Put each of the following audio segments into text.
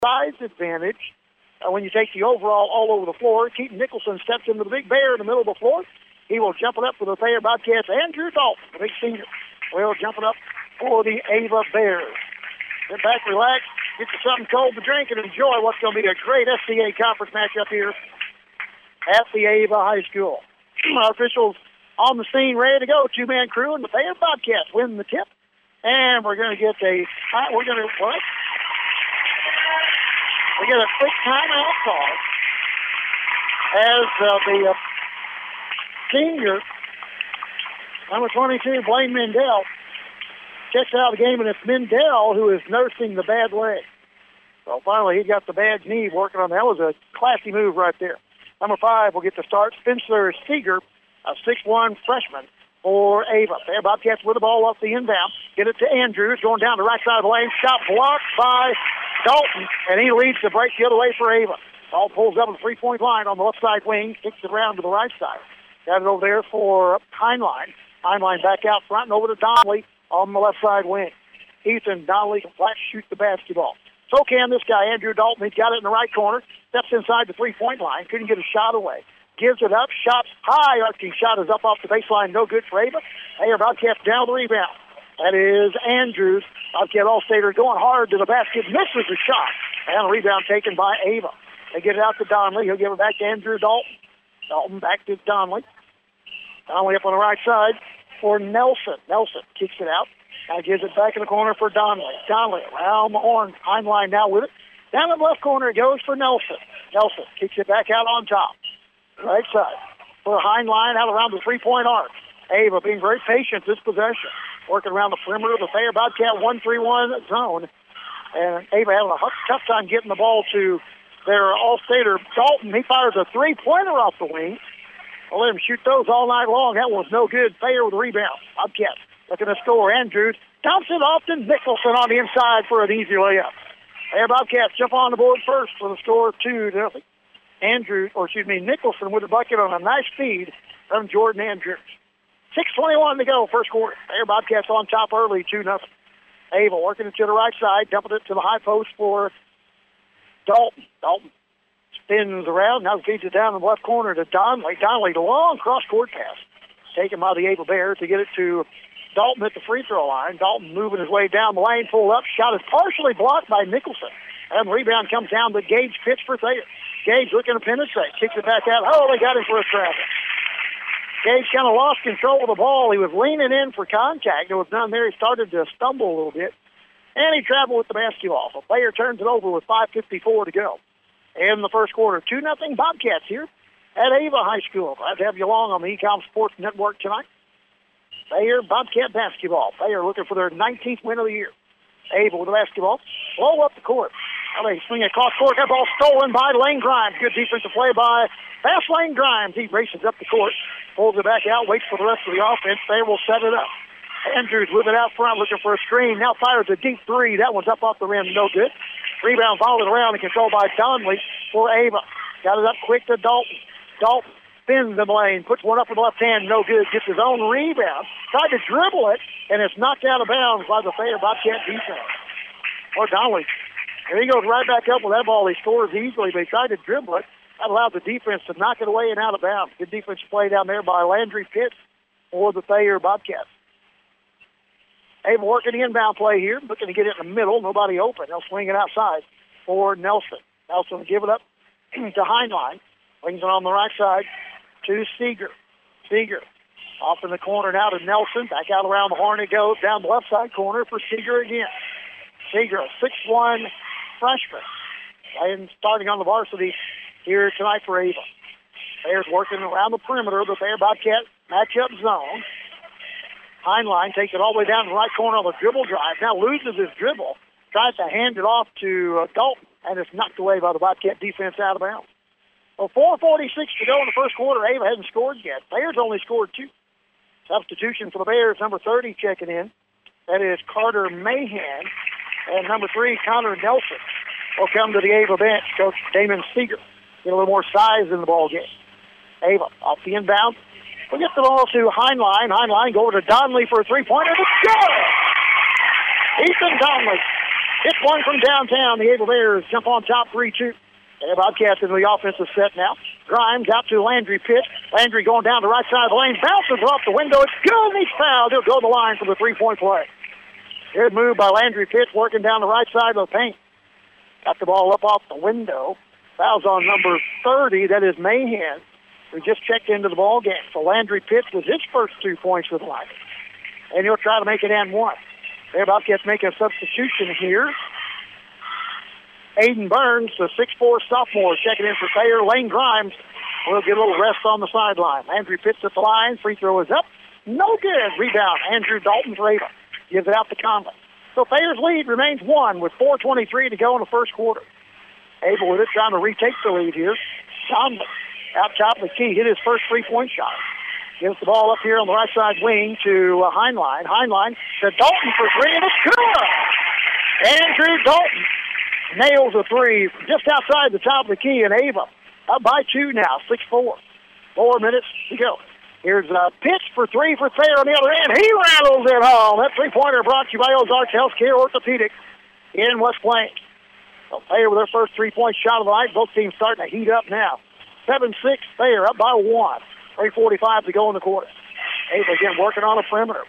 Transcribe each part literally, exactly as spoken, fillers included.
size advantage uh, when you take the overall all over the floor. Keaton Nicholson steps into the big bear in the middle of the floor. He will jump it up for the Thayer Bobcats. Andrew Dalton, the big senior, will jump it up for the Ava Bears. Sit back, relax, get you something cold to drink, and enjoy what's going to be a great S C A conference matchup here at the Ava High School. Our officials on the scene, ready to go. Two-man crew, and the Thayer Bobcats win the tip. And we're going to get a, we're going to, what? We get a quick timeout call as uh, the uh, senior, number twenty-two, Blaine Mendel, checks out of the game, and it's Mendel who is nursing the bad leg. So finally, he got the bad knee working on that. That was a classy move right there. Number five will get to start. Spencer Seeger, a six one freshman for Ava. Thayer Bobcats with the ball off the inbound. Get it to Andrews, going down the right side of the lane. Shot blocked by Dalton, and he leads the break the other way for Ava. Ball pulls up on the three-point line on the left side wing, kicks it around to the right side. Got it over there for Heinlein. Heinlein back out front and over to Donnelly on the left side wing. Ethan Donnelly can flat shoot the basketball. So can this guy, Andrew Dalton. He's got it in the right corner. Steps inside the three-point line. Couldn't get a shot away. Gives it up. Shots high. Arching shot is up off the baseline. No good for Ava. Thayer Bobcats down the rebound. That is Andrews. Bobcat All-Stater going hard to the basket. Misses the shot. And a rebound taken by Ava. They get it out to Donnelly. He'll give it back to Andrew Dalton. Dalton back to Donnelly. Donnelly up on the right side for Nelson. Nelson kicks it out. Now gives it back in the corner for Donnelly. Donnelly around the horn. Heinlein now with it. Down in the left corner it goes for Nelson. Nelson kicks it back out on top. Right side for Heinlein out around the three-point arc. Ava being very patient this possession. Working around the perimeter of the Thayer Bobcat one three one zone. And Ava having a tough time getting the ball to their All-Stater Dalton. He fires a three-pointer off the wing. I'll let him shoot those all night long. That was no good. Thayer with the rebound. Bobcats looking to score. Andrews dumps it off to Nicholson on the inside for an easy layup. Thayer Bobcats jump on the board first for the score of two to nothing. Andrews, or excuse me, Nicholson with the bucket on a nice feed from Jordan Andrews. six twenty-one to go, first quarter. Thayer Bobcats on top early, two nothing. Ava working it to the right side, dumping it to the high post for Dalton. Dalton spins around, now feeds it down in the left corner to Donnelly. Donnelly, the long cross-court pass, taken by the Ava Bears to get it to Dalton at the free throw line. Dalton moving his way down the lane, pulled up, shot is partially blocked by Nicholson. And the rebound comes down to Gage Pitts for Thayer. Gage looking to penetrate, kicks it back out. Oh, they got him for a travel. Gage kind of lost control of the ball. He was leaning in for contact. It was done there. He started to stumble a little bit. And he traveled with the basketball. So Thayer turns it over with five fifty-four to go in the first quarter. two nothing Bobcats here at Ava High School. Glad to have you along on the Ecom Sports Network tonight. Thayer Bobcat basketball. Thayer looking for their nineteenth win of the year. Ava with the basketball. Blow up the court. Now they swing across court. That ball stolen by Lane Grimes. Good defensive play by Fast Lane Grimes. He races up the court, pulls it back out, waits for the rest of the offense. Thayer will set it up. Andrews with it out front, looking for a screen. Now fires a deep three. That one's up off the rim. No good. Rebound followed around and controlled by Donnelly for Ava. Got it up quick to Dalton. Dalton spins the lane, puts one up with the left hand. No good. Gets his own rebound. Tried to dribble it, and it's knocked out of bounds by the Thayer Bobcat defense. Or Donnelly. And he goes right back up with that ball. He scores easily, but he tried to dribble it. That allowed the defense to knock it away and out of bounds. Good defensive play down there by Landry Pitts for the Thayer Bobcats. Ava working the inbound play here, looking to get it in the middle. Nobody open. They'll swing it outside for Nelson. Nelson will give it up to Heinlein. Brings it on the right side to Seeger. Seeger off in the corner now to Nelson. Back out around the horn it goes. Down the left side corner for Seeger again. Seeger, a six one freshman. And starting on the varsity here tonight for Ava. Bears working around the perimeter of the Thayer Bobcat matchup zone. Heinlein takes it all the way down to the right corner on the dribble drive. Now loses his dribble. Tries to hand it off to uh, Dalton, and it's knocked away by the Bobcat defense out of bounds. Well, four forty-six to go in the first quarter. Ava hasn't scored yet. Bears only scored two. Substitution for the Bears, number thirty checking in. That is Carter Mahan. And number three, Connor Nelson, will come to the Ava bench. Coach Damon Seeger. Get a little more size in the ball game. Ava off the inbound. We'll get the ball to Heinlein. Heinlein go over to Donnelly for a three-pointer. It's good! Ethan Donnelly Hits one from downtown. The Able Bears jump on top three two. The Bobcats in the offensive set now. Grimes out to Landry Pitts. Landry going down the right side of the lane. Bounces off the window. It's good. And he's fouled. He'll go to the line for the three-point play. Good move by Landry Pitts working down the right side of the paint. Got the ball up off the window. Fouls on number thirty. That is Mahan, who just checked into the ball game. So Landry Pitts was his first two points for the line. And he'll try to make it and one. The Bobcats making a substitution here. Aiden Burns, the six four sophomore, checking in for Thayer. Lane Grimes will get a little rest on the sideline. Landry Pitts at the line. Free throw is up. No good. Rebound. Andrew Dalton for Ava. Gives it out to Conley. So Thayer's lead remains one with four twenty-three to go in the first quarter. Able with it, trying to retake the lead here. Conley out top of the key. Hit his first three-point shot. Gives the ball up here on the right side wing to uh, Heinlein. Heinlein to Dalton for three, and it's good. Andrew Dalton nails a three just outside the top of the key, and Ava up by two now, six four. Four minutes to go. Here's a pitch for three for Thayer on the other end. He rattles it home. That three-pointer brought to you by Ozarks Healthcare Orthopedic in West Plains. So Thayer with their first three-point shot of the night. Both teams starting to heat up now. seven six, Thayer up by one. three forty-five to go in the quarter. Ava again working on the perimeter.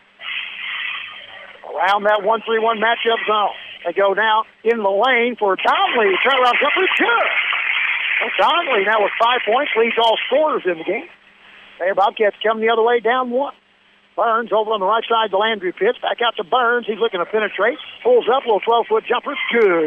Around that one three one matchup zone. They go now in the lane for Donnelly. Turnaround jumper, good. Well, Donnelly now with five points leads all scorers in the game. There, Bobcats come the other way, down one. Burns over on the right side to Landry Pitts. Back out to Burns. He's looking to penetrate. Pulls up, little twelve-foot jumper. Good.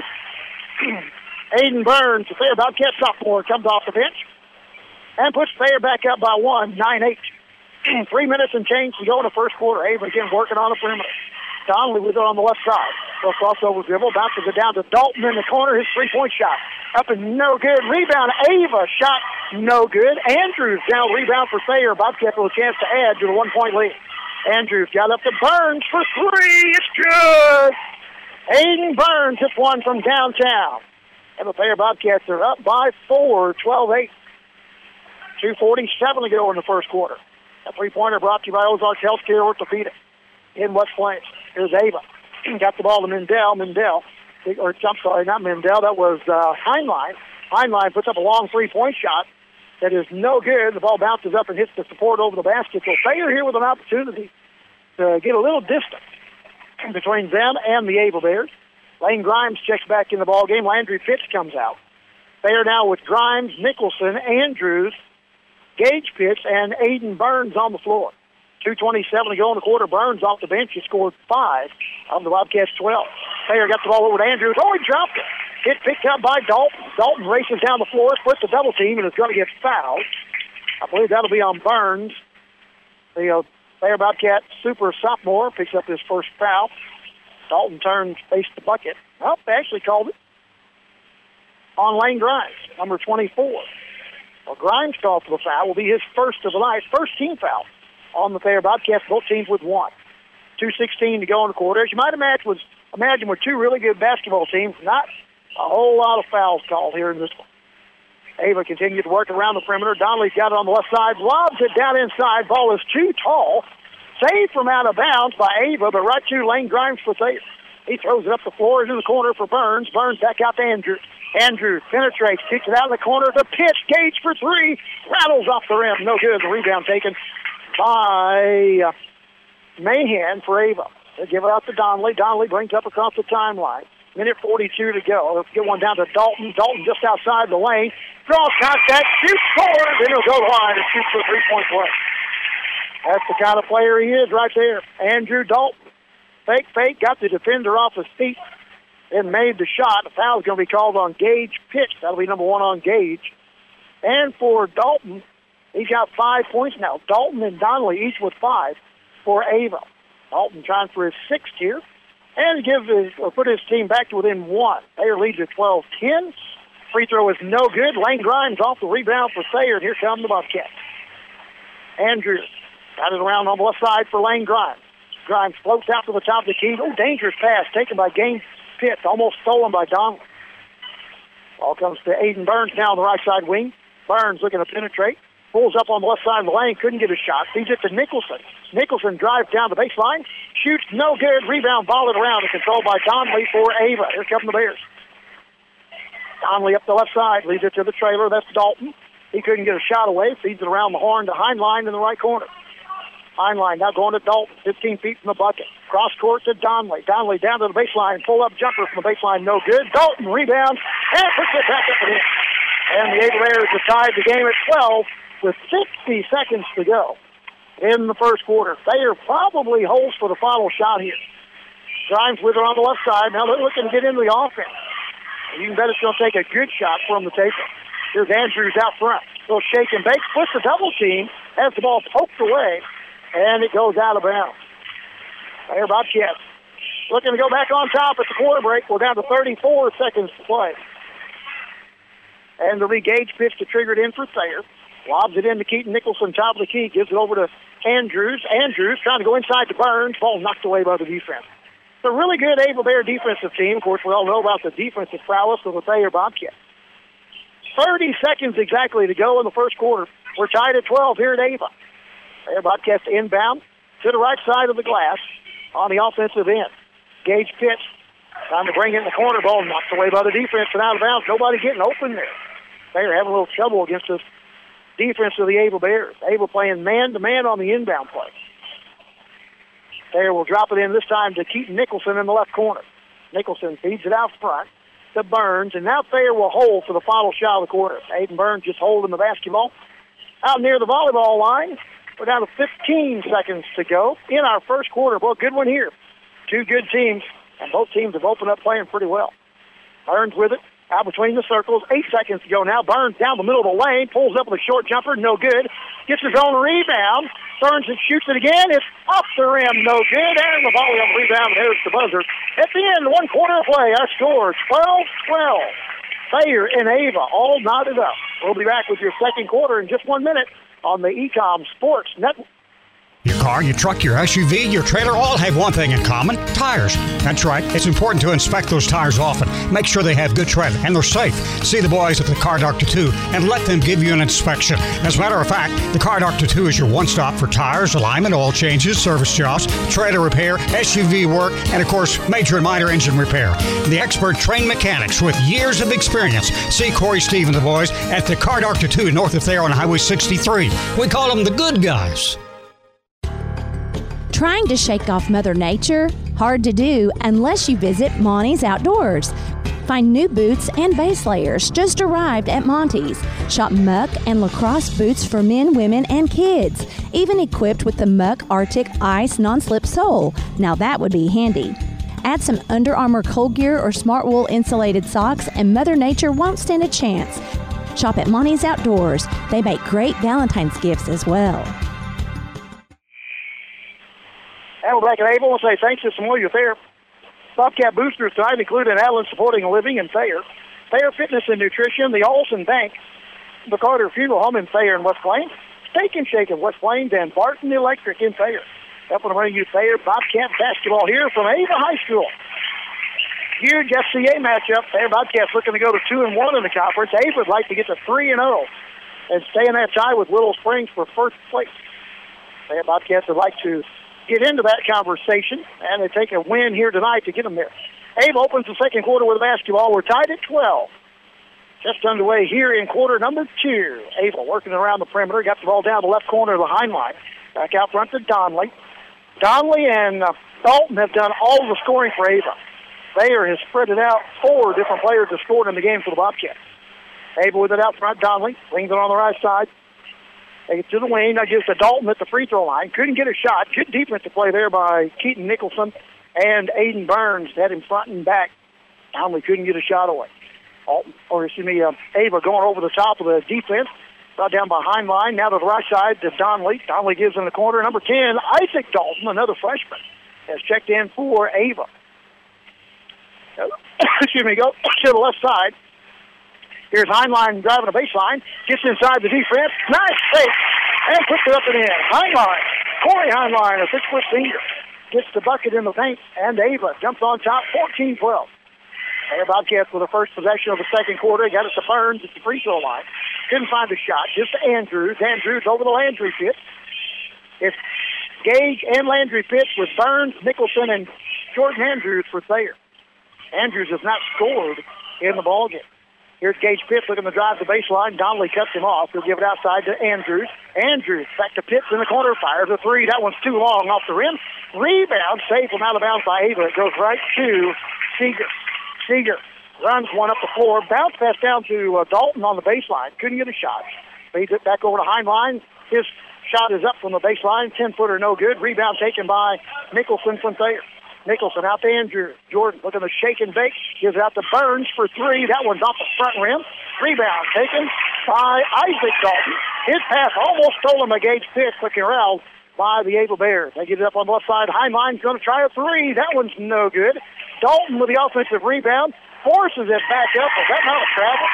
Aiden Burns, the Thayer Bobcat sophomore, comes off the bench and puts Thayer back up by one, nine eight. Three minutes and change to go in the first quarter. Ava again working on the perimeter. Donnelly with it on the left side. So crossover dribble. Bounces it down to Dalton in the corner. His three-point shot. Up and no good. Rebound. Ava shot no good. Andrews now rebound for Thayer. Bobcats with a chance to add to the one-point lead. Andrews got up to Burns for three. It's good. Aiden Burns hits one from downtown. And the Thayer Bobcats are up by four, twelve eight. two forty-seven to go in the first quarter. A three-pointer brought to you by Ozarks Healthcare Orthopedic in West Plains. Here's Ava. Got the ball to Mendel. Mendel, or I'm sorry, not Mendel. That was uh, Heinlein. Heinlein puts up a long three-point shot that is no good. The ball bounces up and hits the support over the basket. So Thayer here with an opportunity to get a little distance between them and the Ava Bears. Lane Grimes checks back in the ball game. Landry Pitts comes out. Thayer now with Grimes, Nicholson, Andrews, Gage Pitts, and Aiden Burns on the floor. two twenty-seven to go in the quarter. Burns off the bench. He scored five of the Bobcats twelve. Thayer got the ball over to Andrews. Oh, he dropped it. Hit picked up by Dalton. Dalton races down the floor, splits the double team, and is going to get fouled. I believe that'll be on Burns. The uh, Thayer Bobcat super sophomore picks up his first foul. Dalton turns, faced the bucket. Well, they actually called it on Lane Grimes, number twenty-four. Well, Grimes called for the foul. Will be his first of the night, first team foul on the Thayer Bobcats, both teams with one. two sixteen to go in the quarter. As you might imagine, was imagine with two really good basketball teams, not a whole lot of fouls called here in this one. Ava continued to work around the perimeter. Donnelly's got it on the left side, lobs it down inside. Ball is too tall. Saved from out of bounds by Ava, but right to Lane Grimes for Thayer. He throws it up the floor into the corner for Burns. Burns back out to Andrews. Andrews penetrates, kicks it out in the corner. The pitch, Gage for three. Rattles off the rim. No good. The rebound taken by uh, Mahan for Ava. They give it out to Donnelly. Donnelly brings up across the timeline. Minute forty-two to go. Let's get one down to Dalton. Dalton just outside the lane. Draws contact, shoots, scores, and he'll go to the line and shoots for a three-point play. That's the kind of player he is right there. Andrew Dalton. Fake, fake, got the defender off his feet and made the shot. The foul's going to be called on Gage Pitts. That'll be number one on Gage. And for Dalton, he's got five points now. Dalton and Donnelly each with five for Ava. Dalton trying for his sixth here and give his, or put his team back to within one. Thayer leads at twelve ten. Free throw is no good. Lane Grimes off the rebound for Thayer, and here come the Bobcats. Andrews got it around on the left side for Lane Grimes. Grimes floats out to the top of the key. Oh, dangerous pass taken by Gage Pitts, almost stolen by Donnelly. Ball comes to Aiden Burns now on the right side wing. Burns looking to penetrate. Pulls up on the left side of the lane, couldn't get a shot. Feeds it to Nicholson. Nicholson drives down the baseline, shoots no good. Rebound, ball it around, and controlled by Donley for Ava. Here come the Bears. Donley up the left side, leads it to the trailer. That's Dalton. He couldn't get a shot away. Feeds it around the horn to Heinlein in the right corner. Heinlein now going to Dalton, fifteen feet from the bucket. Cross court to Donley. Donley down to the baseline. Pull-up jumper from the baseline, no good. Dalton rebounds and puts it back up and in. And the Ava Bears have tied the game at twelve with fifty seconds to go in the first quarter. Thayer probably holds for the final shot here. Grimes with her on the left side. Now they're looking to get into the offense. You can bet it's going to take a good shot from the taper. Here's Andrews out front. He'll shake and bake, splits the double team, has the ball poked away, and it goes out of bounds. Thayer Bobcats looking to go back on top at the quarter break. We're down to thirty-four seconds to play. And the Lee Gage pitch to trigger it in for Thayer. Lobs it in to Keaton Nicholson, top of the key. Gives it over to Andrews. Andrews trying to go inside to Burns. Ball knocked away by the defense. It's a really good Ava Bear defensive team. Of course, we all know about the defensive prowess of the Thayer Bobcats. thirty seconds exactly to go in the first quarter. We're tied at twelve here at Ava. Thayer Bobcats inbound to the right side of the glass on the offensive end. Gage pitch. Time to bring it in the corner. Ball knocked away by the defense and out of bounds. Nobody getting open there. Thayer having a little trouble against this defense of the Ava Bears. Ava playing man-to-man on the inbound play. Thayer will drop it in this time to Keaton Nicholson in the left corner. Nicholson feeds it out front to Burns, and now Thayer will hold for the final shot of the quarter. Aiden Burns just holding the basketball out near the volleyball line. We're down to fifteen seconds to go in our first quarter. Well, good one here. Two good teams, and both teams have opened up playing pretty well. Burns with it. Out between the circles, eight seconds to go now. Burns down the middle of the lane, pulls up with a short jumper, no good. Gets his own rebound. Burns and shoots it again. It's off the rim, no good. And the volley on the rebound, and there's the buzzer. At the end, one quarter of play, our score, twelve twelve. Thayer and Ava all knotted up. We'll be back with your second quarter in just one minute on the E COM Sports Network. Your car, your truck, your S U V, your trailer all have one thing in common: tires. That's right. It's important to inspect those tires often. Make sure they have good tread and they're safe. See the boys at the Car Doctor two and let them give you an inspection. As a matter of fact, the Car Doctor two is your one-stop for tires, alignment, oil changes, service jobs, trailer repair, S U V work, and of course, major and minor engine repair. The expert trained mechanics with years of experience. See Corey, Steve, and the boys at the Car Doctor two north of Thayer on Highway sixty-three. We call them the good guys. Trying to shake off Mother Nature? Hard to do unless you visit Monty's Outdoors. Find new boots and base layers just arrived at Monty's. Shop muck and lacrosse boots for men, women, and kids, even equipped with the Muck Arctic Ice non-slip sole. Now that would be handy. Add some Under Armour Cold Gear or Smart Wool insulated socks and Mother Nature won't stand a chance. Shop at Monty's Outdoors. They make great Valentine's gifts as well. And we're back at Ava. We'll say thanks to Samoa Thayer. Bobcat boosters tonight include an Allen Supporting a Living in Thayer, Thayer Fitness and Nutrition, the Olson Bank, the Carter Funeral Home in Thayer and West Plains, Steak and Shake in West Plains, and Barton Electric in Thayer. Helping to bring you Thayer Bobcat basketball here from Ava High School. Huge F C A matchup. Thayer Bobcats looking to go to two and one in the conference. Ava would like to get to three and zero and stay in that tie with Willow Springs for first place. Thayer Bobcats would like to get into that conversation, and they take a win here tonight to get them there. Ava opens the second quarter with a basketball. We're tied at twelve. Just underway here in quarter number two. Ava working around the perimeter, got the ball down the left corner of the Heinlein. Back out front to Donley. Donley and uh, Dalton have done all the scoring for Ava. Thayer has spread it out. Four different players have scored in the game for the Bobcats. Ava with it out front. Donley brings it on the right side. They get to the wing. That gives to Dalton at the free throw line. Couldn't get a shot. Good defensive play there by Keaton Nicholson and Aiden Burns. Had him front and back. Donley couldn't get a shot away. Dalton, or excuse me, uh, Ava going over the top of the defense. Brought down behind line. Now to the right side to Donley. Donley gives in the corner. Number ten, Isaac Dalton, another freshman, has checked in for Ava. Excuse me, go to the left side. Here's Heinlein driving a baseline. Gets inside the defense. Nice fake. And puts it up and in. Heinlein. Corey Heinlein, a six-foot senior. Gets the bucket in the paint. And Ava jumps on top, fourteen twelve. Thayer Bobcats with the first possession of the second quarter. Got it to Burns at the free throw line. Couldn't find a shot. Just to Andrews. Andrews over the Landry pit. It's Gage and Landry pit with Burns, Nicholson, and Jordan Andrews for Thayer. Andrews has not scored in the ballgame. Here's Gage Pitts looking to drive the baseline. Donnelly cuts him off. He'll give it outside to Andrews. Andrews back to Pitts in the corner. Fires a three. That one's too long off the rim. Rebound. Saved from out of bounds by Ava. It goes right to Seeger. Seeger runs one up the floor. Bounce pass down to uh, Dalton on the baseline. Couldn't get a shot. Feeds it back over to Heinlein. His shot is up from the baseline. ten-footer no good. Rebound taken by Nicholson from Thayer. Nicholson out to Andrew. Jordan looking to shake and bake. Gives it out to Burns for three. That one's off the front rim. Rebound taken by Isaac Dalton. His pass almost stolen by Gage Pitts, looking around by the Ava Bears. They get it up on the left side. Heinlein's going to try a three. That one's no good. Dalton with the offensive rebound. Forces it back up. Was that not a travel?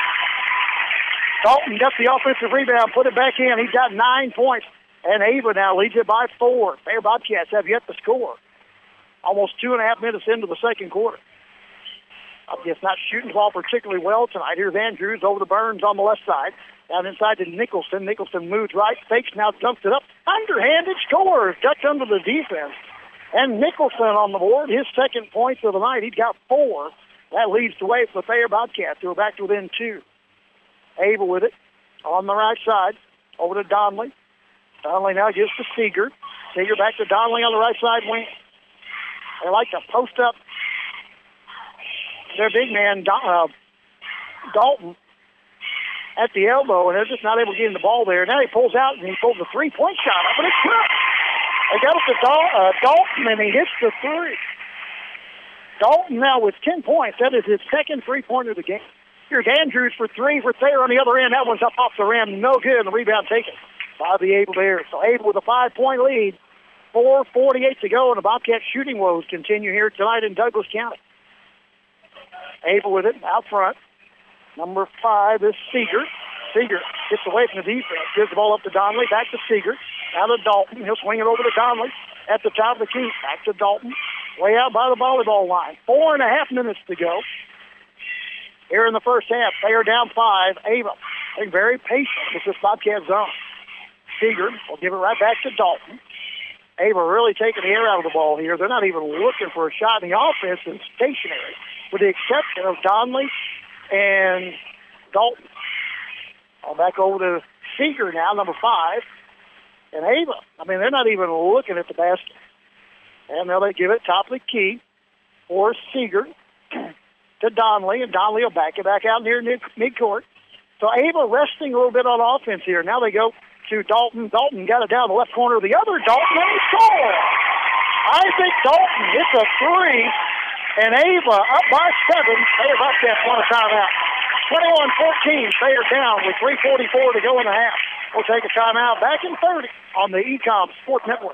Dalton got the offensive rebound, put it back in. He's got nine points. And Ava now leads it by four. Thayer Bobcats have yet to score. Almost two and a half minutes into the second quarter. I'm just not shooting the ball particularly well tonight. Here's Andrews over the Burns on the left side. Down inside to Nicholson. Nicholson moves right, fakes, now dumps it up. Underhanded scores. Ducks under the defense. And Nicholson on the board. His second points of the night. He's got four. That leads the way for the Thayer Bobcats, who are back to within two. Ava with it on the right side. Over to Donnelly. Donnelly now gives to Seeger. Seeger back to Donnelly on the right side wing. They like to post up their big man, uh, Dalton, at the elbow, and they're just not able to get in the ball there. Now he pulls out, and he pulls a three-point shot up, and it's good. They got it to Dal- uh, Dalton, and he hits the three. Dalton now with ten points. That is his second three-pointer of the game. Here's Andrews for three for Thayer on the other end. That one's up off the rim. No good, and the rebound taken by the Ava Bears. So Ava with a five-point lead. four forty-eight to go, and the Bobcat shooting woes continue here tonight in Douglas County. Ava with it out front. Number five is Seeger. Seeger gets away from the defense. Gives the ball up to Donnelly. Back to Seeger. Now to Dalton. He'll swing it over to Donnelly at the top of the key. Back to Dalton. Way out by the volleyball line. Four and a half minutes to go here in the first half. They are down five. Ava, they're very patient with this Bobcat zone. Seeger will give it right back to Dalton. Ava really taking the air out of the ball here. They're not even looking for a shot. And the offense is stationary, with the exception of Donnelly and Dalton. All back over to Seeger now, number five. And Ava, I mean, they're not even looking at the basket. And now they give it top of the key for Seeger to Donnelly, and Donnelly will back it back out near midcourt. So Ava resting a little bit on offense here. Now they go to Dalton. Dalton got it down the left corner of the other Dalton, and he scored! Isaac Dalton hits a three, and Ava up by seven. Thayer Bobcats want a timeout. twenty-one fourteen, Thayer down with three forty-four to go in the half. We'll take a timeout back in thirty on the Ecom Sports Network.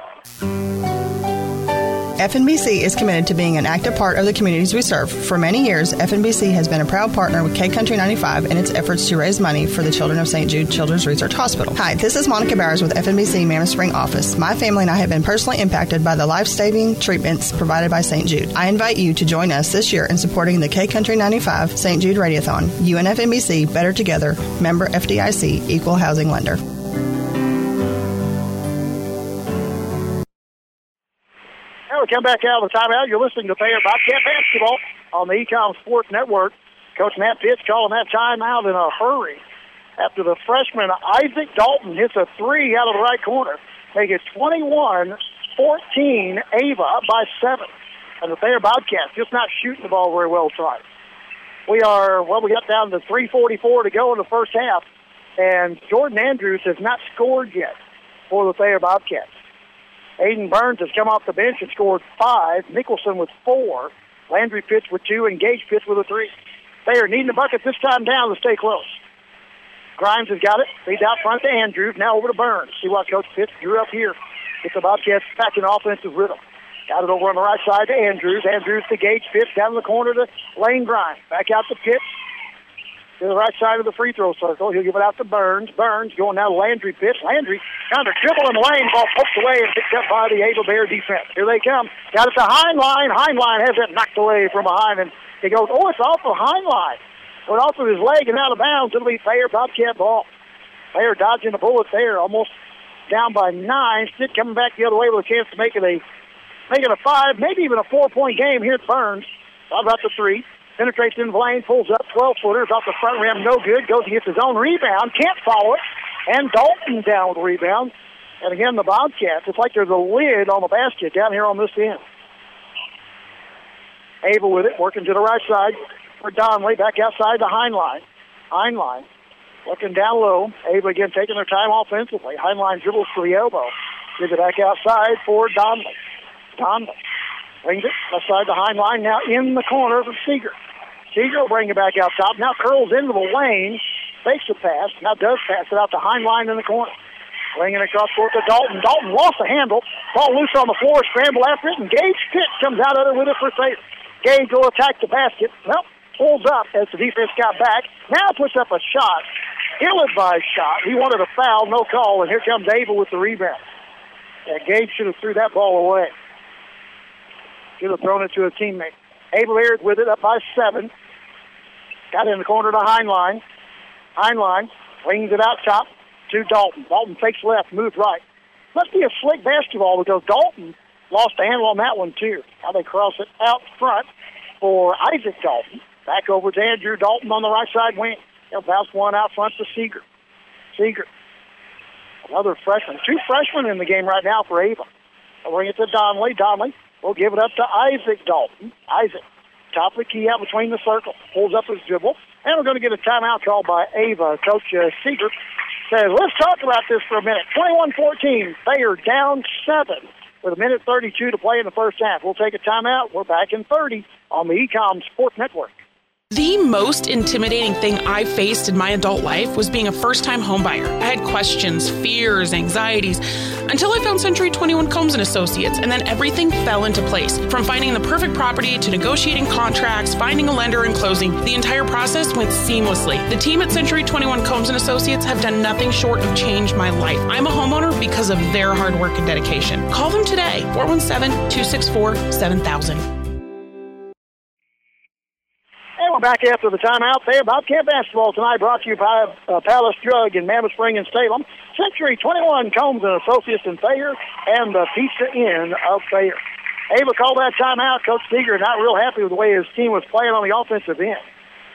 F N B C is committed to being an active part of the communities we serve. For many years, F N B C has been a proud partner with K Country ninety-five in its efforts to raise money for the children of Saint Jude Children's Research Hospital. Hi, this is Monica Bowers with F N B C Mammoth Spring office. My family and I have been personally impacted by the life-saving treatments provided by Saint Jude. I invite you to join us this year in supporting the K Country ninety-five Saint Jude Radiothon. U N F N B C, better together. Member F D I C, Equal Housing Lender. We come back out of the timeout. You're listening to Thayer Bobcat basketball on the Ecom Sports Network. Coach Matt Pitts calling that timeout in a hurry after the freshman Isaac Dalton hits a three out of the right corner. Make it twenty-one fourteen, Ava up by seven. And the Thayer Bobcats just not shooting the ball very well tonight. We are, well, we got down to three forty-four to go in the first half, and Jordan Andrews has not scored yet for the Thayer Bobcats. Aiden Burns has come off the bench and scored five. Nicholson with four. Landry Pitts with two. And Gage Pitts with a three. They are needing a bucket this time down to stay close. Grimes has got it. Feeds out front to Andrews. Now over to Burns. See what Coach Pitts drew up here. It's the Bobcats back in offensive rhythm. Got it over on the right side to Andrews. Andrews to Gage Pitts. Down in the corner to Lane Grimes. Back out to Pitts. To the right side of the free throw circle. He'll give it out to Burns. Burns going now to Landry Pitts. Landry kind of dribble in the lane. Ball poked away and picked up by the Ava Bear defense. Here they come. Got it to Heinlein. Heinlein has it knocked away from behind. And he goes, oh, it's off the Heinlein. Went off with his leg and out of bounds. It'll be Thayer Bobcat ball. Thayer dodging the bullet there, almost down by nine. Stitt coming back the other way with a chance to make it a make it a five, maybe even a four-point game here at Burns. How about the three? Penetrates in the lane, pulls up, twelve-footers off the front rim, no good. Goes and gets his own rebound, can't follow it. And Dalton down with the rebound. And again, the Bobcats, it's like there's a lid on the basket down here on this end. Ava with it, working to the right side for Donley, back outside the Heinlein. Heinlein looking down low. Ava again taking their time offensively. Heinlein dribbles to the elbow. Gives it back outside for Donley. Donley brings it outside the Heinlein, now in the corner for Seeger. Seeger will bring it back out top. Now curls into the lane, fakes the pass, now does pass it out to Heinlein in the corner. Bringing it across court to Dalton. Dalton lost the handle. Ball loose on the floor, scramble after it, and Gage Pitt comes out of it with it for Thayer. Gage will attack the basket. Well, pulls up as the defense got back. Now puts up a shot. Ill-advised shot. He wanted a foul, no call, and here comes Ava with the rebound. Yeah, Gage should have threw that ball away. Should have thrown it to a teammate. Ava Ayers with it, up by seven. Got in the corner to Heinlein. Heinlein wings it out top to Dalton. Dalton fakes left, moves right. Must be a slick basketball because Dalton lost the handle on that one too. Now they cross it out front for Isaac Dalton. Back over to Andrew Dalton on the right side wing. He'll bounce one out front to Seeger. Seeger. Another freshman. Two freshmen in the game right now for Ava. They'll bring it to Donley. Donley will give it up to Isaac Dalton. Isaac. Top of the key out between the circle. Pulls up his dribble. And we're going to get a timeout called by Ava. Coach uh, Seeger says, let's talk about this for a minute. twenty-one fourteen. Thayer down seven with a minute thirty-two to play in the first half. We'll take a timeout. We're back in thirty on the Ecom Sports Network. The most intimidating thing I faced in my adult life was being a first-time homebuyer. I had questions, fears, anxieties, until I found Century twenty-one Combs and Associates, and then everything fell into place. From finding the perfect property to negotiating contracts, finding a lender, and closing, the entire process went seamlessly. The team at Century twenty-one Combs and Associates have done nothing short of change my life. I'm a homeowner because of their hard work and dedication. Call them today, four one seven, two six four, seven thousand. And we're back after the timeout there. Bobcat basketball tonight brought to you by uh, Palace Drug in Mammoth Spring and Salem. Century twenty-one Combs and Associates in Thayer and the Pizza Inn of Thayer. Ava called that timeout. Coach Seeger not real happy with the way his team was playing on the offensive end.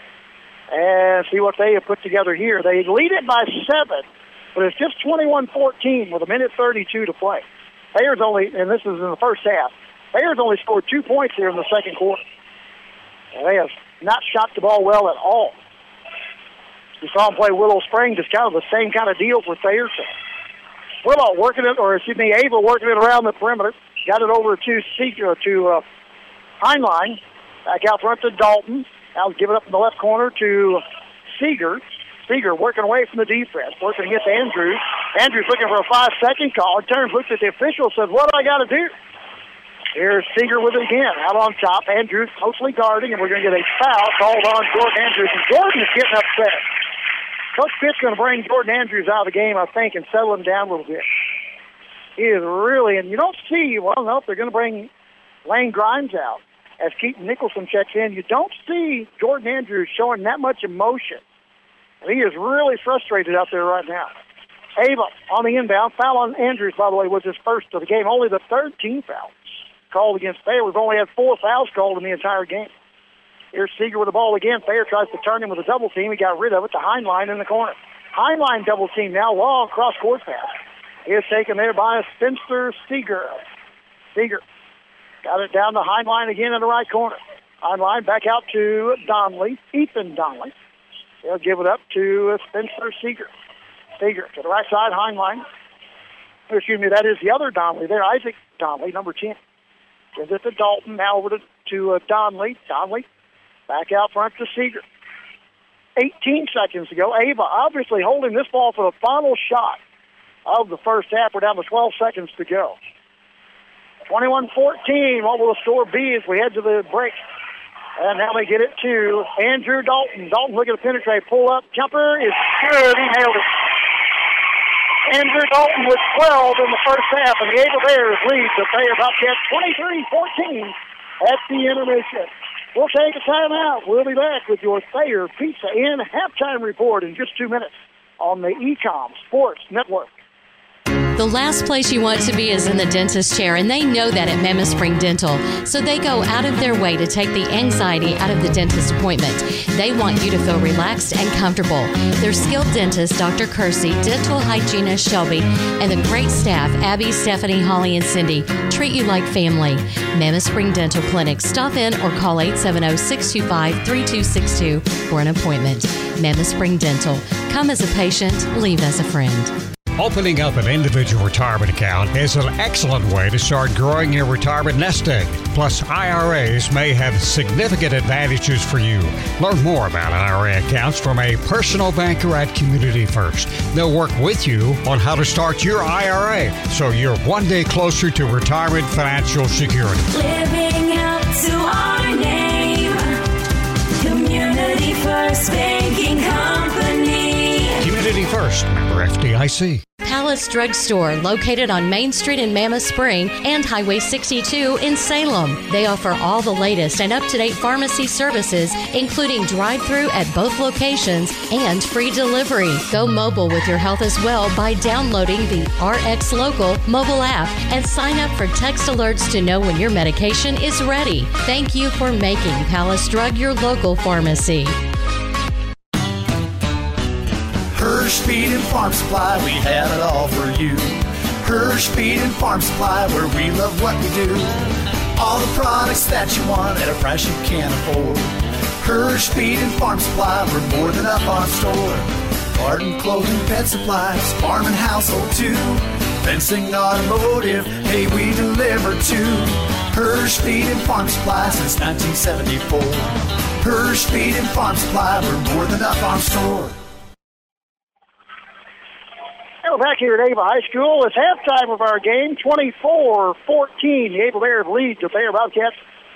And see what they have put together here. They lead it by seven, but it's just twenty-one fourteen with a minute thirty-two to play. Thayer's only, and this is in the first half, Thayer's only scored two points here in the second quarter. And they have not shot the ball well at all. You saw him play Willow Springs, just kind of the same kind of deal for Thayer. Willow working it, or excuse me, Ava working it around the perimeter. Got it over to Seeger, to uh, Heinlein. Back out front to Dalton. Now give it up in the left corner to Seeger. Seeger working away from the defense, working against Andrews. Andrews looking for a five-second call. He turns, looks at the official, says, what do I got to do? Here's Seeger with it again. Out on top, Andrews closely guarding, and we're going to get a foul called on Jordan Andrews. And Jordan is getting upset. Coach Pitt's going to bring Jordan Andrews out of the game, I think, and settle him down a little bit. He is really, and you don't see, well, no, they're going to bring Lane Grimes out as Keaton Nicholson checks in. You don't see Jordan Andrews showing that much emotion. And he is really frustrated out there right now. Ava on the inbound. Foul on Andrews, by the way, was his first of the game. Only the third team foul called against Thayer. We've only had four fouls called in the entire game. Here's Seeger with the ball again. Thayer tries to turn him with a double team. He got rid of it to Heinlein in the corner. Heinlein double team now. Long cross-court pass. He is taken there by Spencer Seeger. Seeger got it down to Heinlein again in the right corner. Heinlein back out to Donley. Ethan Donley. They'll give it up to Spencer Seeger. Seeger to the right side. Heinlein. Excuse me, that is the other Donley there. Isaac Donley, number ten. Gives it to Dalton. Now over to, to uh, Donley. Donley back out front to Seeger. eighteen seconds to go. Ava obviously holding this ball for the final shot of the first half. We're down to twelve seconds to go. twenty-one fourteen. What will the score be as we head to the break? And now they get it to Andrew Dalton. Dalton looking to penetrate. Pull up. Jumper is good. He nailed it. Andrew Dalton with twelve in the first half, and the Ava Bears lead the Thayer Bobcats twenty-three fourteen at the intermission. We'll take a timeout. We'll be back with your Thayer Pizza Inn halftime report in just two minutes on the Ecom Sports Network. The last place you want to be is in the dentist chair, and they know that at Mammoth Spring Dental. So they go out of their way to take the anxiety out of the dentist appointment. They want you to feel relaxed and comfortable. Their skilled dentist, Doctor Kersey, dental hygienist Shelby, and the great staff, Abby, Stephanie, Holly, and Cindy, treat you like family. Mammoth Spring Dental Clinic. Stop in or call eight seven zero, six two five, three two six two for an appointment. Mammoth Spring Dental. Come as a patient, leave as a friend. Opening up an individual retirement account is an excellent way to start growing your retirement nest egg. Plus, I R As may have significant advantages for you. Learn more about I R A accounts from a personal banker at Community First. They'll work with you on how to start your I R A so you're one day closer to retirement financial security. Living up to our name, Community First Banking Company. Community First, member F D I C. Palace Drug Store, located on Main Street in Mammoth Spring and Highway sixty-two in Salem. They offer all the latest and up-to-date pharmacy services, including drive-through at both locations and free delivery. Go mobile with your health as well by downloading the R X Local mobile app and sign up for text alerts to know when your medication is ready. Thank you for making Palace Drug your local pharmacy. Hirsch Feed and Farm Supply, we have it all for you. Hirsch Feed and Farm Supply, where we love what we do. All the products that you want at a price you can't afford. Hirsch Feed and Farm Supply, we're more than up on store. Garden, clothing, pet supplies, farm and household too. Fencing, automotive, hey, we deliver too. Hirsch Feed and Farm Supply since nineteen seventy-four. Hirsch Feed and Farm Supply, we're more than up on store. We're back here at Ava High School. It's halftime of our game, twenty-four fourteen. The Ava Bears lead the Thayer Bobcats.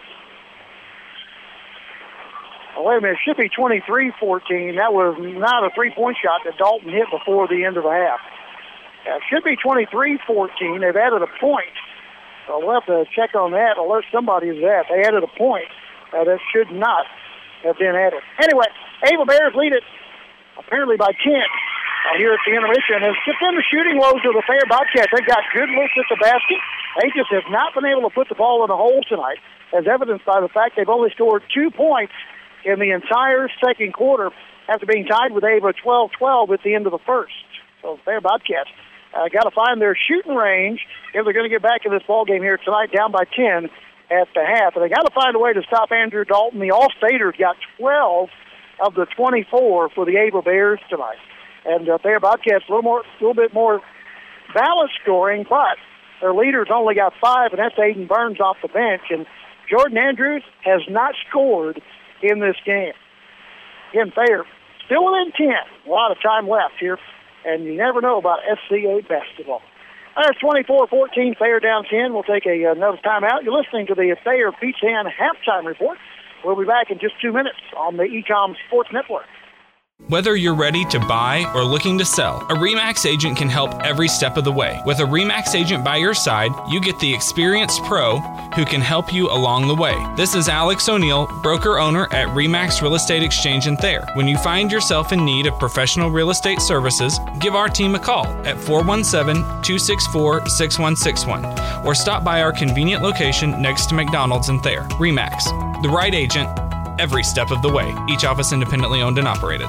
Oh, wait a minute, it should be twenty-three fourteen. That was not a three-point shot that Dalton hit before the end of the half. Yeah, it should be twenty-three fourteen. They've added a point. So we'll have to check on that, alert somebody of that. They added a point. Uh, that should not have been added. Anyway, Ava Bears lead it apparently by ten. Uh, here at the intermission, and it's been the shooting woes of the Thayer Bobcats. They've got good looks at the basket. They just have not been able to put the ball in the hole tonight, as evidenced by the fact they've only scored two points in the entire second quarter after being tied with Ava twelve twelve at the end of the first. So the Thayer Bobcats uh, got to find their shooting range if they're going to get back in this ball game here tonight, down by ten at the half. And they got to find a way to stop Andrew Dalton. The All-Staters got twelve of the twenty-four for the Ava Bears tonight. And uh, Thayer Bobcats a little more, a little bit more balanced scoring, but their leaders only got five, and that's Aiden Burns off the bench. And Jordan Andrews has not scored in this game. Again, Thayer still within ten. A lot of time left here, and you never know about S C A basketball. All right, it's twenty-four fourteen, Thayer down ten. We'll take a, another timeout. You're listening to the Thayer Pizza Inn halftime report. We'll be back in just two minutes on the Ecom Sports Network. Whether you're ready to buy or looking to sell, a RE/MAX agent can help every step of the way. With a RE/MAX agent by your side, you get the experienced pro who can help you along the way. This is Alex O'Neill, broker-owner at RE/MAX Real Estate Exchange in Thayer. When you find yourself in need of professional real estate services, give our team a call at four one seven, two six four, six one six one or stop by our convenient location next to McDonald's in Thayer. RE/MAX, the right agent, every step of the way. Each office independently owned and operated.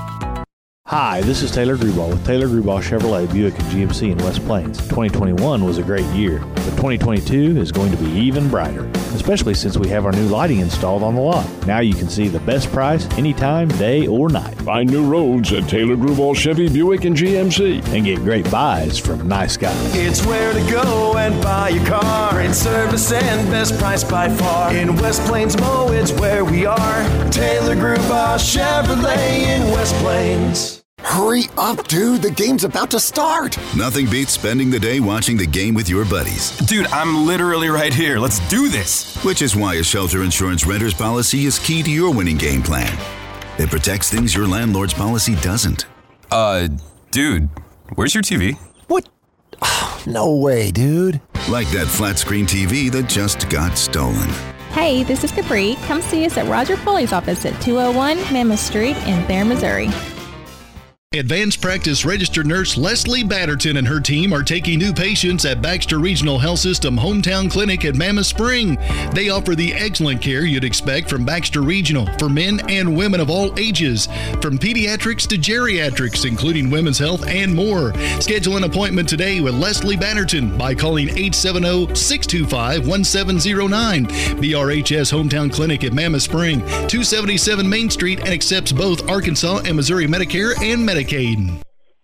Hi, this is Taylor Grubauer with Taylor Grubauer Chevrolet Buick and G M C in West Plains. twenty twenty-one was a great year, but twenty twenty-two is going to be even brighter, especially since we have our new lighting installed on the lot. Now you can see the best price anytime, day or night. Find new roads at Taylor Grubauer Chevy Buick and G M C. And get great buys from Nice Guys. It's where to go and buy your car. Great service and best price by far. In West Plains Mo, it's where we are. Taylor Grubauer Chevrolet in West Plains. Hurry up, dude. The game's about to start. Nothing beats spending the day watching the game with your buddies. Dude, I'm literally right here. Let's do this. Which is why a shelter insurance renter's policy is key to your winning game plan. It protects things your landlord's policy doesn't. Uh, dude, where's your T V? What? Oh, no way, dude. Like that flat screen T V that just got stolen. Hey, this is Capri. Come see us at Roger Foley's office at two oh one Mammoth Street in Thayer, Missouri. Advanced practice registered nurse Leslie Batterton and her team are taking new patients at Baxter Regional Health System Hometown Clinic at Mammoth Spring. They offer the excellent care you'd expect from Baxter Regional for men and women of all ages, from pediatrics to geriatrics, including women's health and more. Schedule an appointment today with Leslie Batterton by calling eight seven zero, six two five, one seven zero nine. B R H S Hometown Clinic at Mammoth Spring, two seventy-seven Main Street, and accepts both Arkansas and Missouri Medicare and Medicaid. Medicaid.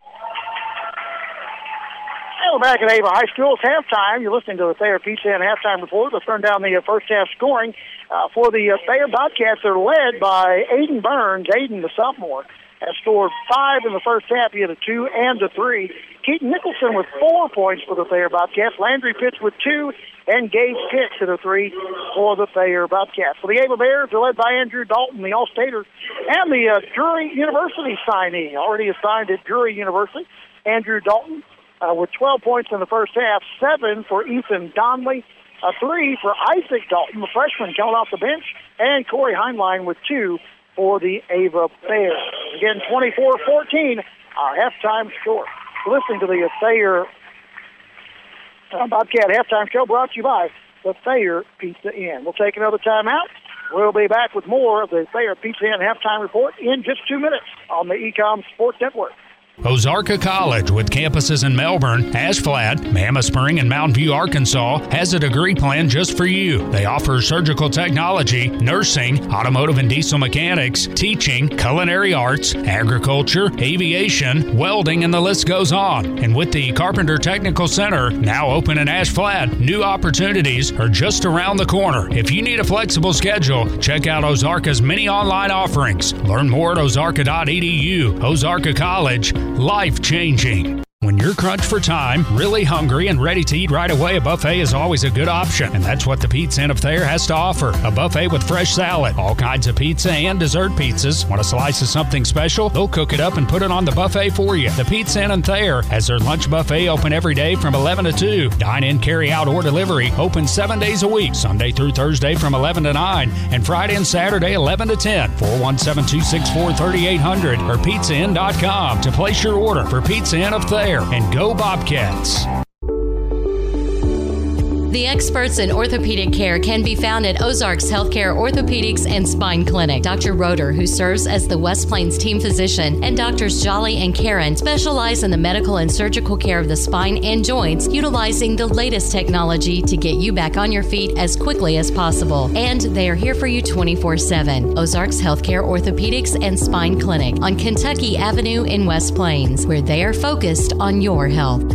We're back at Ava High School. It's halftime. You're listening to the Thayer Pizza and halftime report. Let's turn down the uh, first half scoring. Uh, for the uh, Thayer Bobcats, they're led by Aiden Burns. Aiden, the sophomore, has scored five in the first half. He had a two and a three. Keaton Nicholson with four points for the Thayer Bobcats. Landry Pitts with two, and Gabe Pitts at a three for the Thayer Bobcats. For the Ava Bears, they're led by Andrew Dalton, the All-Stater, and the uh, Drury University signee, already assigned at Drury University. Andrew Dalton uh, with twelve points in the first half, seven for Ethan Donnelly, a three for Isaac Dalton, the freshman coming off the bench, and Corey Heinlein with two for the Ava Bears. Again, twenty-four fourteen, our halftime score. Listening to the Thayer uh, Bobcat halftime show brought to you by the Thayer Pizza Inn. We'll take another timeout. We'll be back with more of the Thayer Pizza Inn halftime report in just two minutes on the Ecom Sports Network. Ozarka College, with campuses in Melbourne, Ashflat, Mammoth Spring, and Mountain View, Arkansas, has a degree plan just for you. They offer surgical technology, nursing, automotive and diesel mechanics, teaching, culinary arts, agriculture, aviation, welding, and the list goes on. And with the Carpenter Technical Center now open in Ashflat, new opportunities are just around the corner. If you need a flexible schedule, check out Ozarka's many online offerings. Learn more at ozarka dot e d u. Ozarka College, life-changing. When you're crunched for time, really hungry, and ready to eat right away, a buffet is always a good option. And that's what the Pizza Inn of Thayer has to offer. A buffet with fresh salad, all kinds of pizza and dessert pizzas. Want a slice of something special? They'll cook it up and put it on the buffet for you. The Pizza Inn of Thayer has their lunch buffet open every day from eleven to two. Dine-in, carry-out, or delivery open seven days a week, Sunday through Thursday from eleven to nine, and Friday and Saturday eleven to ten. four one seven, two six four, three eight zero zero or pizza inn dot com to place your order for Pizza Inn of Thayer. And go Bobcats! The experts in orthopedic care can be found at Ozarks Healthcare Orthopedics and Spine Clinic. Doctor Roeder, who serves as the West Plains team physician, and Doctors Jolly and Karen specialize in the medical and surgical care of the spine and joints, utilizing the latest technology to get you back on your feet as quickly as possible. And they are here for you twenty-four seven. Ozarks Healthcare Orthopedics and Spine Clinic on Kentucky Avenue in West Plains, where they are focused on your health.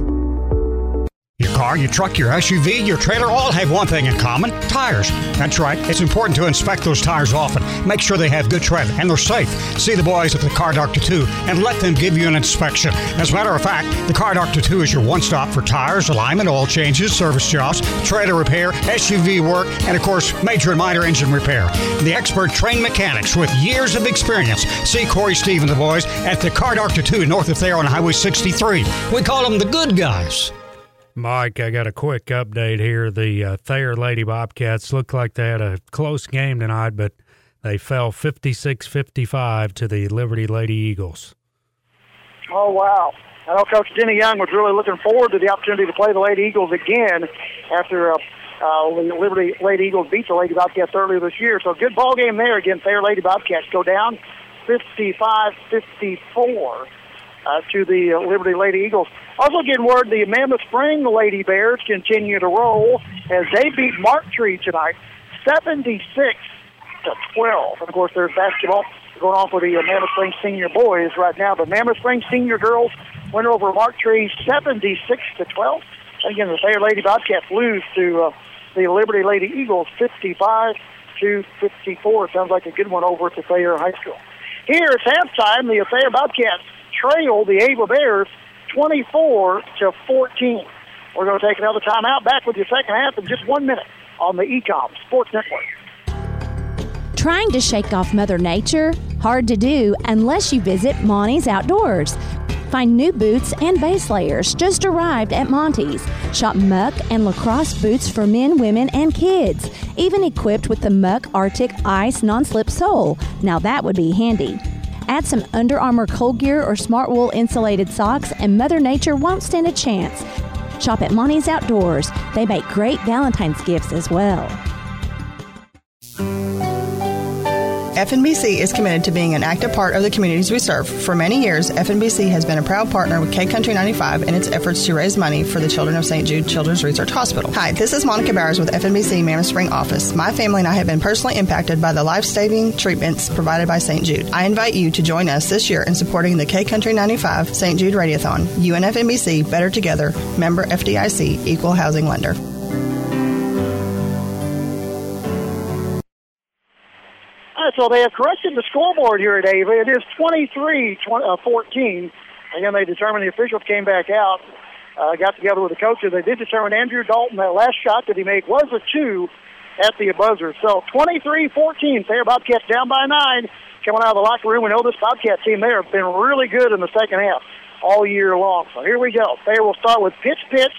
Your car, your truck, your S U V, your trailer all have one thing in common: tires. That's right. It's important to inspect those tires often. Make sure they have good tread and they're safe. See the boys at the Car Doctor two and let them give you an inspection. As a matter of fact, the Car Doctor two is your one-stop for tires, alignment, oil changes, service jobs, trailer repair, S U V work, and of course, major and minor engine repair. The expert trained mechanics with years of experience. See Corey, Steve, and the boys at the Car Doctor two north of Thayer on Highway sixty-three. We call them the good guys. Mike, I got a quick update here. The uh, Thayer Lady Bobcats looked like they had a close game tonight, but they fell fifty-six fifty-five to the Liberty Lady Eagles. Oh, wow. I know Coach Denny Young was really looking forward to the opportunity to play the Lady Eagles again after uh, uh, the Liberty Lady Eagles beat the Lady Bobcats earlier this year. So good ball game there again. Thayer Lady Bobcats go down fifty-five fifty-four. Uh, to the uh, Liberty Lady Eagles. Also getting word the Mammoth Spring Lady Bears continue to roll as they beat Marktree tonight, seventy-six to twelve. And of course, there's basketball going on for the uh, Mammoth Spring senior boys right now. The Mammoth Spring senior girls went over Marktree seventy-six to twelve. And again, the Thayer Lady Bobcats lose to uh, the Liberty Lady Eagles fifty-five to fifty-four. Sounds like a good one over at the Thayer High School. Here it's halftime. The Thayer Bobcats trail the Ava Bears twenty-four to fourteen. We're going to take another timeout. Back with your second half in just one minute on the Ecom Sports Network. Trying to shake off Mother Nature? Hard to do unless you visit Monty's Outdoors. Find new boots and base layers just arrived at Monty's. Shop Muck and lacrosse boots for men, women, and kids, even equipped with the Muck Arctic Ice non-slip sole. Now that would be handy. Add some Under Armour Cold Gear or Smart Wool insulated socks and Mother Nature won't stand a chance. Shop at Monty's Outdoors. They make great Valentine's gifts as well. F N B C is committed to being an active part of the communities we serve. For many years, F N B C has been a proud partner with K Country ninety-five in its efforts to raise money for the children of Saint Jude Children's Research Hospital. Hi, this is Monica Bowers with F N B C Mammoth Spring office. My family and I have been personally impacted by the life-saving treatments provided by Saint Jude. I invite you to join us this year in supporting the K Country ninety-five Saint Jude Radiothon. You and F N B C, better together. Member F D I C, Equal Housing Lender. So they have corrected the scoreboard here at Ava. It is twenty-three fourteen. Again, they determined the officials came back out, uh, got together with the coaches. They did determine Andrew Dalton, that last shot that he made was a two at the buzzer. So twenty-three fourteen, Thayer Bobcats down by nine. Coming out of the locker room, we know this Bobcat team there have been really good in the second half all year long. So here we go. Thayer will start with Pitts, Pitts,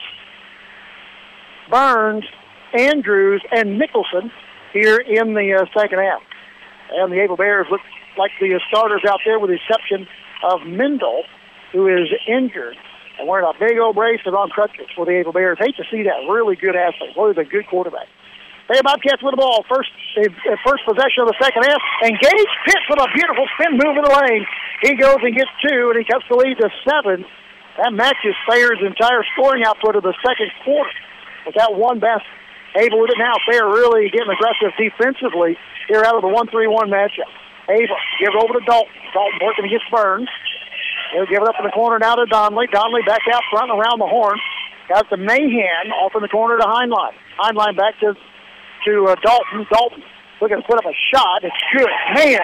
Burns, Andrews, and Nicholson here in the uh, second half. And the Ava Bears look like the starters out there with the exception of Mendel, who is injured and wearing a big old brace and on crutches for the Ava Bears. Hate to see that. Really good athlete. Boy, he's a good quarterback. They have Bobcats with the ball. First uh, first possession of the second half. And Gage Pitts with a beautiful spin move in the lane. He goes and gets two, and he cuts the lead to seven. That matches Thayer's entire scoring output of the second quarter. With that one basket. Ava with it now. Thayer really getting aggressive defensively here out of the one three one matchup. Ava give it over to Dalton. Dalton working against Burns. He'll give it up in the corner now to Donnelly. Donnelly back out front around the horn. Got the Mahan off in the corner to Heinlein. Heinlein back to, to uh, Dalton. Dalton looking to put up a shot. It's good. Man.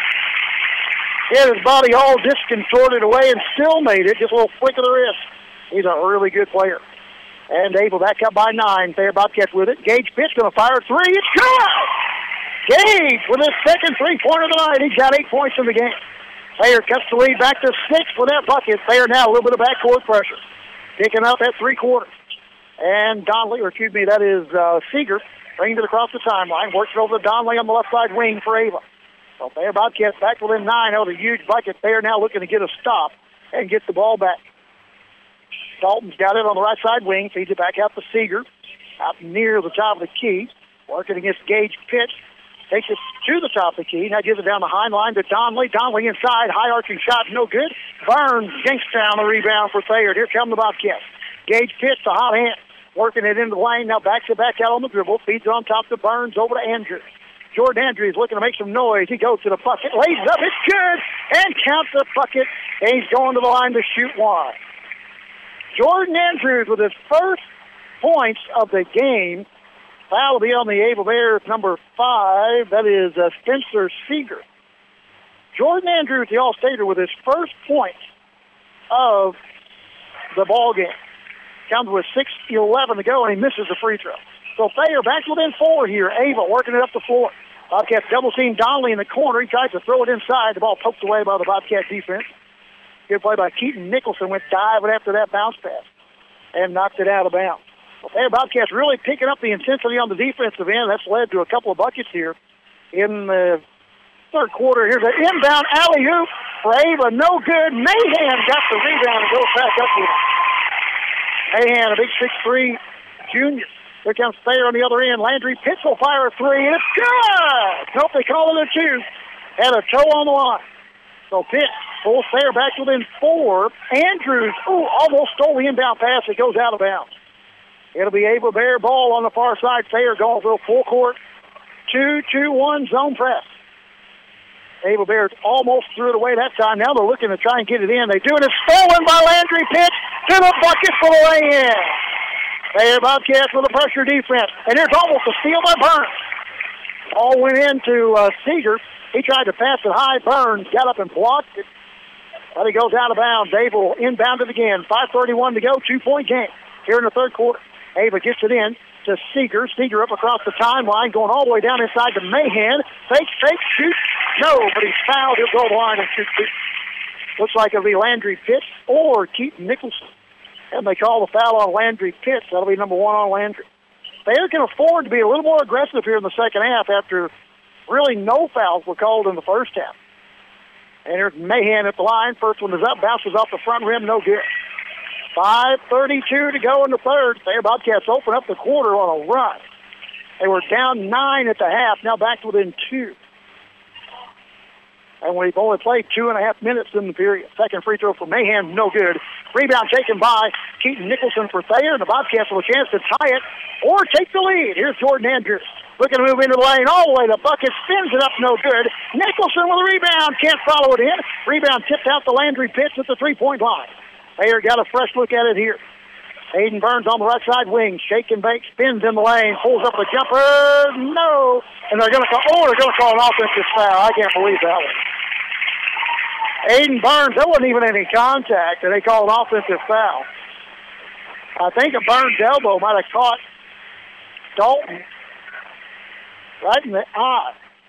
He had his body all discontorted away and still made it. Just a little flick of the wrist. He's a really good player. And Ava back up by nine. Thayer Bobcats with it. Gage Pitts going to fire a three. It's good! Gage with his second three-pointer of the night. He's got eight points in the game. Thayer cuts the lead back to six with that bucket. Thayer now a little bit of backcourt pressure. Picking up that three quarters. And Donnelly, or excuse me, that is uh, Seeger, brings it across the timeline. Works it over to Donnelly on the left side wing for Ava. So Thayer Bobcats back within nine. Oh, the huge bucket. Thayer now looking to get a stop and get the ball back. Dalton's got it on the right side wing. Feeds it back out to Seeger. Out near the top of the key. Working against Gage Pitts. Takes it to the top of the key. Now gives it down the Heinlein to Donnelly. Donnelly inside. High arching shot. No good. Burns yanks down the rebound for Thayer. Here come the Bobcats. Gage Pitts, the hot hand. Working it into the lane. Now backs it back out on the dribble. Feeds it on top to Burns. Over to Andrews. Jordan Andrews looking to make some noise. He goes to the bucket. Lays it up. It's good. And counts the bucket. And he's going to the line to shoot one. Jordan Andrews with his first points of the game. Foul will be on the Ava Bears, number five. That is uh, Spencer Seeger. Jordan Andrews, the All-Stater, with his first point of the ball game. Comes with six eleven to go, and he misses the free throw. So Thayer back within four here. Ava working it up the floor. Bobcats double-team Donnelly in the corner. He tries to throw it inside. The ball poked away by the Bobcat defense. Good play by Keaton Nicholson. Went diving after that bounce pass and knocked it out of bounds. Well, Thayer Bobcats really picking up the intensity on the defensive end. That's led to a couple of buckets here in the third quarter. Here's an inbound alley-oop for Ava. No good. Mahan got the rebound and goes back up with it. Mahan, a big six three junior. Here comes Thayer on the other end. Landry Pitts will fire a three, and it's good! Nope, they call it a two. Had a toe on the line. So Pitts pulls Thayer back within four. Andrews, ooh, almost stole the inbound pass. It goes out of bounds. It'll be Ava Bear ball on the far side. Thayer going for a full court. two two one zone press. Ava Bears almost threw it away that time. Now they're looking to try and get it in. They do it. It's stolen by Landry Pitts to the bucket for the lay-in. Thayer Bobcats with a pressure defense. And there's almost a steal by Burns. All went into uh, Seeger. He tried to pass it high. Burns got up and blocked it. But he goes out of bounds. Ava will inbound it again. five thirty-one to go. Two-point game here in the third quarter. Ava gets it in to Seeger. Seeger up across the timeline, going all the way down inside to Mahan. Fake, fake, shoot. No, but he's fouled. He'll go to the line and shoot two. Looks like it'll be Landry Pitts or Keaton Nicholson. And they call the foul on Landry Pitts. That'll be number one on Landry. Thayer can afford to be a little more aggressive here in the second half after really no fouls were called in the first half. And here's Mahan at the line. First one is up, bounces off the front rim, no good. five thirty-two to go in the third. Thayer Bobcats open up the quarter on a run. They were down nine at the half, now back to within two. And we've only played two and a half minutes in the period. Second free throw for Mahan, no good. Rebound taken by Keaton Nicholson for Thayer, and the Bobcats have a chance to tie it or take the lead. Here's Jordan Andrews. Looking to move into the lane all the way. The bucket spins it up, no good. Nicholson with a rebound, can't follow it in. Rebound tipped out to Landry Pitts at the three-point line. Thayer got a fresh look at it here. Hayden Burns on the right side wing. Shake and bake, spins in the lane, pulls up a jumper. No. And they're going to call, oh, they're going to call an offensive foul. I can't believe that one. Hayden Burns, there wasn't even any contact, and they called an offensive foul. I think a Burns elbow might have caught Dalton right in the eye.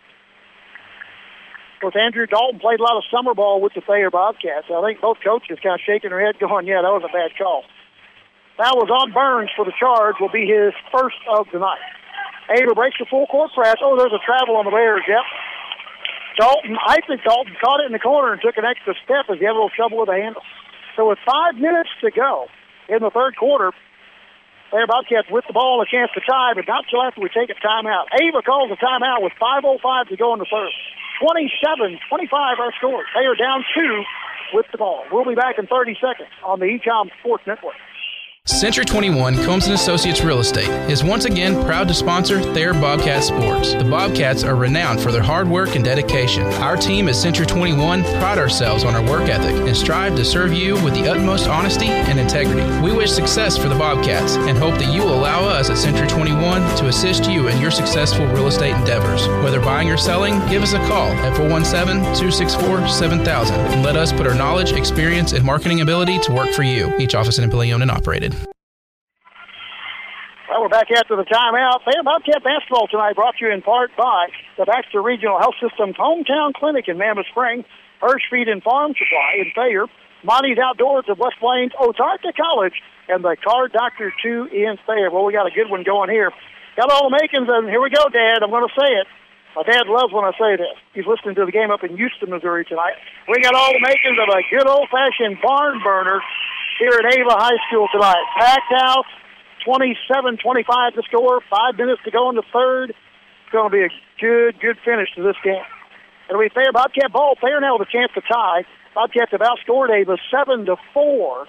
Of course, Andrew Dalton played a lot of summer ball with the Thayer Bobcats. I think both coaches kind of shaking their head going, yeah, that was a bad call. Foul was on Burns for the charge, will be his first of the night. Ava breaks the full court press. Oh, there's a travel on the Bears, yep. Dalton, I think Dalton caught it in the corner and took an extra step as he had a little trouble with the handle. So with five minutes to go in the third quarter, Thayer Bobcats with the ball and a chance to tie, but not until after we take a timeout. Ava calls a timeout with five oh five to go in the third. twenty-seven twenty-five our score. Thayer down two with the ball. We'll be back in thirty seconds on the E-Com Sports Network. Century twenty-one Combs and Associates Real Estate is once again proud to sponsor Thayer Bobcat Sports. The Bobcats are renowned for their hard work and dedication. Our team at Century twenty-one pride ourselves on our work ethic and strive to serve you with the utmost honesty and integrity. We wish success for the Bobcats and hope that you will allow us at Century twenty-one to assist you in your successful real estate endeavors. Whether buying or selling, give us a call at four one seven, two six four, seven thousand and let us put our knowledge, experience, and marketing ability to work for you. Each office in Empoli owned and operated. Well, we're back after the timeout. Thayer Bobcat basketball tonight brought to you in part by the Baxter Regional Health System's Hometown Clinic in Mammoth Spring, Hirsch Feed and Farm Supply in Thayer, Monty's Outdoors of West Plains, Ozarka College, and the Car Doctor two in Thayer. Well, we got a good one going here. Got all the makings, and here we go, Dad. I'm going to say it. My dad loves when I say this. He's listening to the game up in Houston, Missouri tonight. We got all the makings of a good old-fashioned barn burner here at Ava High School tonight. Packed house. twenty-seven twenty-five to score, five minutes to go in the third. It's going to be a good, good finish to this game. It'll be Thayer Bobcat ball. Thayer now with a chance to tie. Bobcats have outscored Ava seven to four.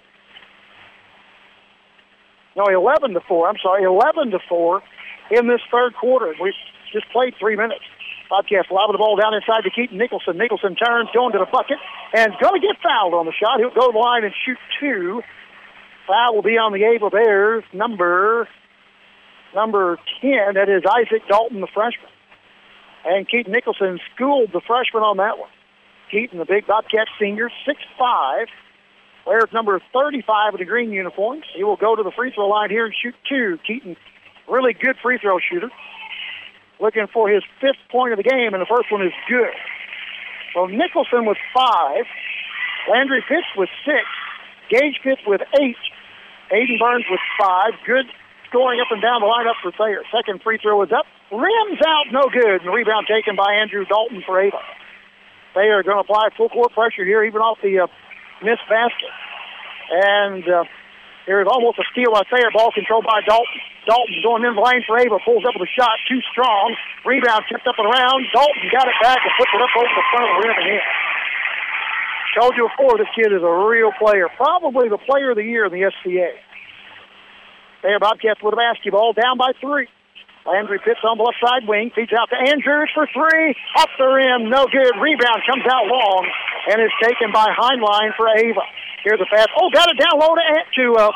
No, eleven to four. I'm sorry, eleven to four in this third quarter. We've just played three minutes. Bobcats lobbing the ball down inside to Keaton Nicholson. Nicholson turns, going to the bucket, and going to get fouled on the shot. He'll go to the line and shoot two. Foul will be on the Ava Bears, number number ten. That is Isaac Dalton, the freshman. And Keaton Nicholson schooled the freshman on that one. Keaton, the big Bobcat senior, six five, wears number thirty-five of the green uniforms. He will go to the free throw line here and shoot two. Keaton, really good free throw shooter. Looking for his fifth point of the game, and the first one is good. So Nicholson with five. Landry Pitts with six. Gage Pitts with eight. Hayden Burns with five. Good scoring up and down the lineup for Thayer. Second free throw is up. Rims out, no good. And the rebound taken by Andrew Dalton for Ava. Thayer are going to apply full court pressure here, even off the uh, missed basket. And uh, there is almost a steal by Thayer. Ball controlled by Dalton. Dalton going in the lane for Ava. Pulls up with a shot. Too strong. Rebound tipped up and around. Dalton got it back and puts it up over the front of the rim and in. Told you before, this kid is a real player. Probably the player of the year in the S C A. Thayer Bobcats with a basketball, down by three. Landry Pitts on the left side wing, feeds out to Andrews for three. Off the rim, no good. Rebound comes out long and is taken by Heinlein for Ava. Here's a pass. Oh, got it down low to, to uh,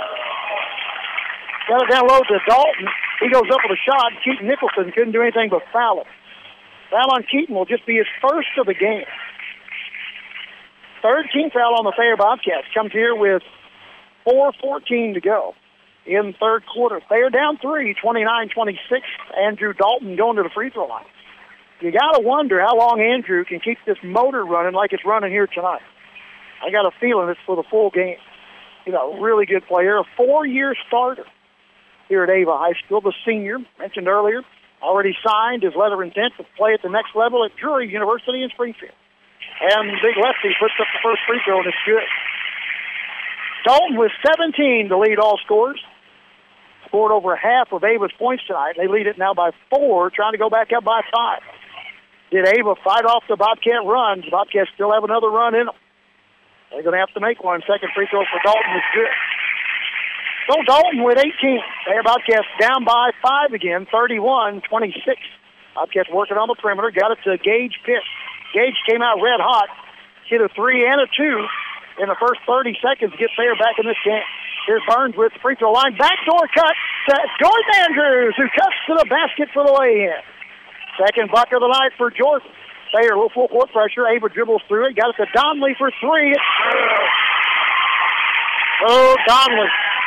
got it down low to Dalton. He goes up with a shot. Keaton Nicholson couldn't do anything but foul him. Foul on Keaton will just be his first of the game. Third team foul on the Thayer Bobcats. Comes here with four fourteen to go in the third quarter. Thayer down three, twenty-nine twenty-six. Andrew Dalton going to the free throw line. you got to wonder how long Andrew can keep this motor running like it's running here tonight. I got a feeling it's for the full game. He's a really good player, a four-year starter here at Ava High School. The senior, mentioned earlier, already signed his letter of intent to play at the next level at Drury University in Springfield. And Big Lefty puts up the first free throw, and it's good. Dalton with seventeen to lead all scores. Scored over half of Ava's points tonight. They lead it now by four, trying to go back up by five. Did Ava fight off the Bobcat runs? The Bobcats still have another run in them. They're going to have to make one. Second free throw for Dalton is good. So Dalton with eighteen. They are Bobcats down by five again, thirty-one twenty-six. Bobcats working on the perimeter. Got it to Gage Pitts. Gage came out red hot. Hit a three and a two in the first thirty seconds. Gets there back in this game. Here's Burns with the free throw line. Backdoor cut to Jordan Andrews, who cuts to the basket for the lay-in. Second bucket of the night for Jordan. Thayer, a little full court pressure. Ava dribbles through it. Got it to Donnelly for three. Oh, Donnelly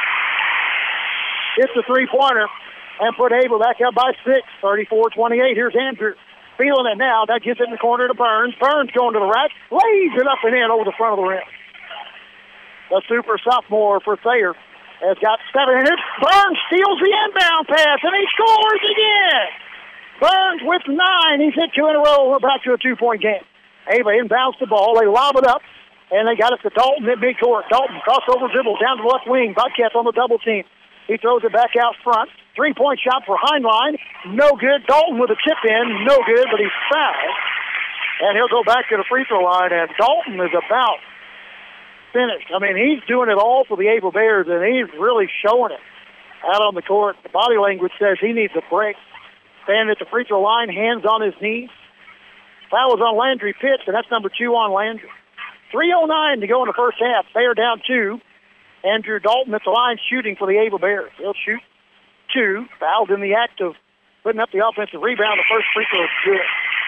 hits the three-pointer and put Ava back up by six, thirty-four twenty-eight. Here's Andrew. Feeling it now. That gets it in the corner to Burns. Burns going to the rack. Lays it up and in over the front of the rim. The super sophomore for Thayer has got seven in it. Burns steals the inbound pass, and he scores again. Burns with nine. He's hit two in a row. We're back to a two-point game. Ava inbounds the ball. They lob it up, and they got it to Dalton at midcourt. Dalton crossover dribble down to the left wing. Bobcats on the double team. He throws it back out front. Three-point shot for Heinlein. No good. Dalton with a chip in. No good, but he's fouled. And he'll go back to the free throw line, and Dalton is about finished. I mean, he's doing it all for the Ava Bears, and he's really showing it out on the court. The body language says he needs a break. Standing at the free throw line, hands on his knees. Foul is on Landry Pitts, and that's number two on Landry. three oh nine to go in the first half. They are down two. Andrew Dalton at the line shooting for the Ava Bears. He'll shoot two. Fouled in the act of putting up the offensive rebound. The first free throw is good.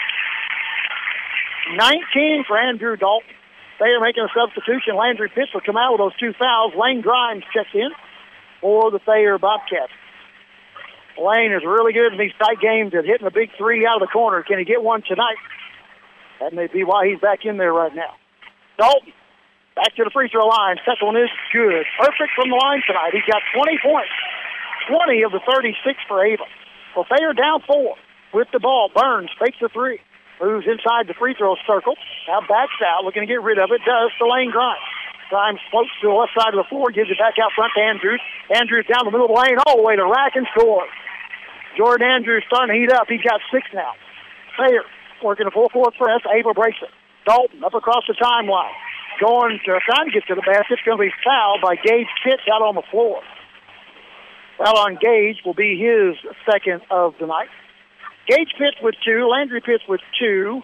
nineteen for Andrew Dalton. They are making a substitution. Landry Pitts will come out with those two fouls. Lane Grimes checks in for the Thayer Bobcats. Lane is really good in these tight games at hitting a big three out of the corner. Can he get one tonight? That may be why he's back in there right now. Dalton, back to the free throw line. Second one is good. Perfect from the line tonight. He's got twenty points. twenty of the thirty-six for Ava. Well, Thayer down four with the ball. Burns fakes the three. Moves inside the free throw circle. Now backs out, looking to get rid of it. Does to Lane Grimes. Grimes floats to the left side of the floor, gives it back out front to Andrews. Andrews down the middle of the lane, all the way to rack and score. Jordan Andrews starting to heat up. He's got six now. Thayer working a full court press. Ava breaks it. Dalton up across the timeline. Going to, trying to get to the basket. It's going to be fouled by Gage Pitts out on the floor. Foul on Gage will be his second of the night. Gage Pitts with two. Landry Pitts with two.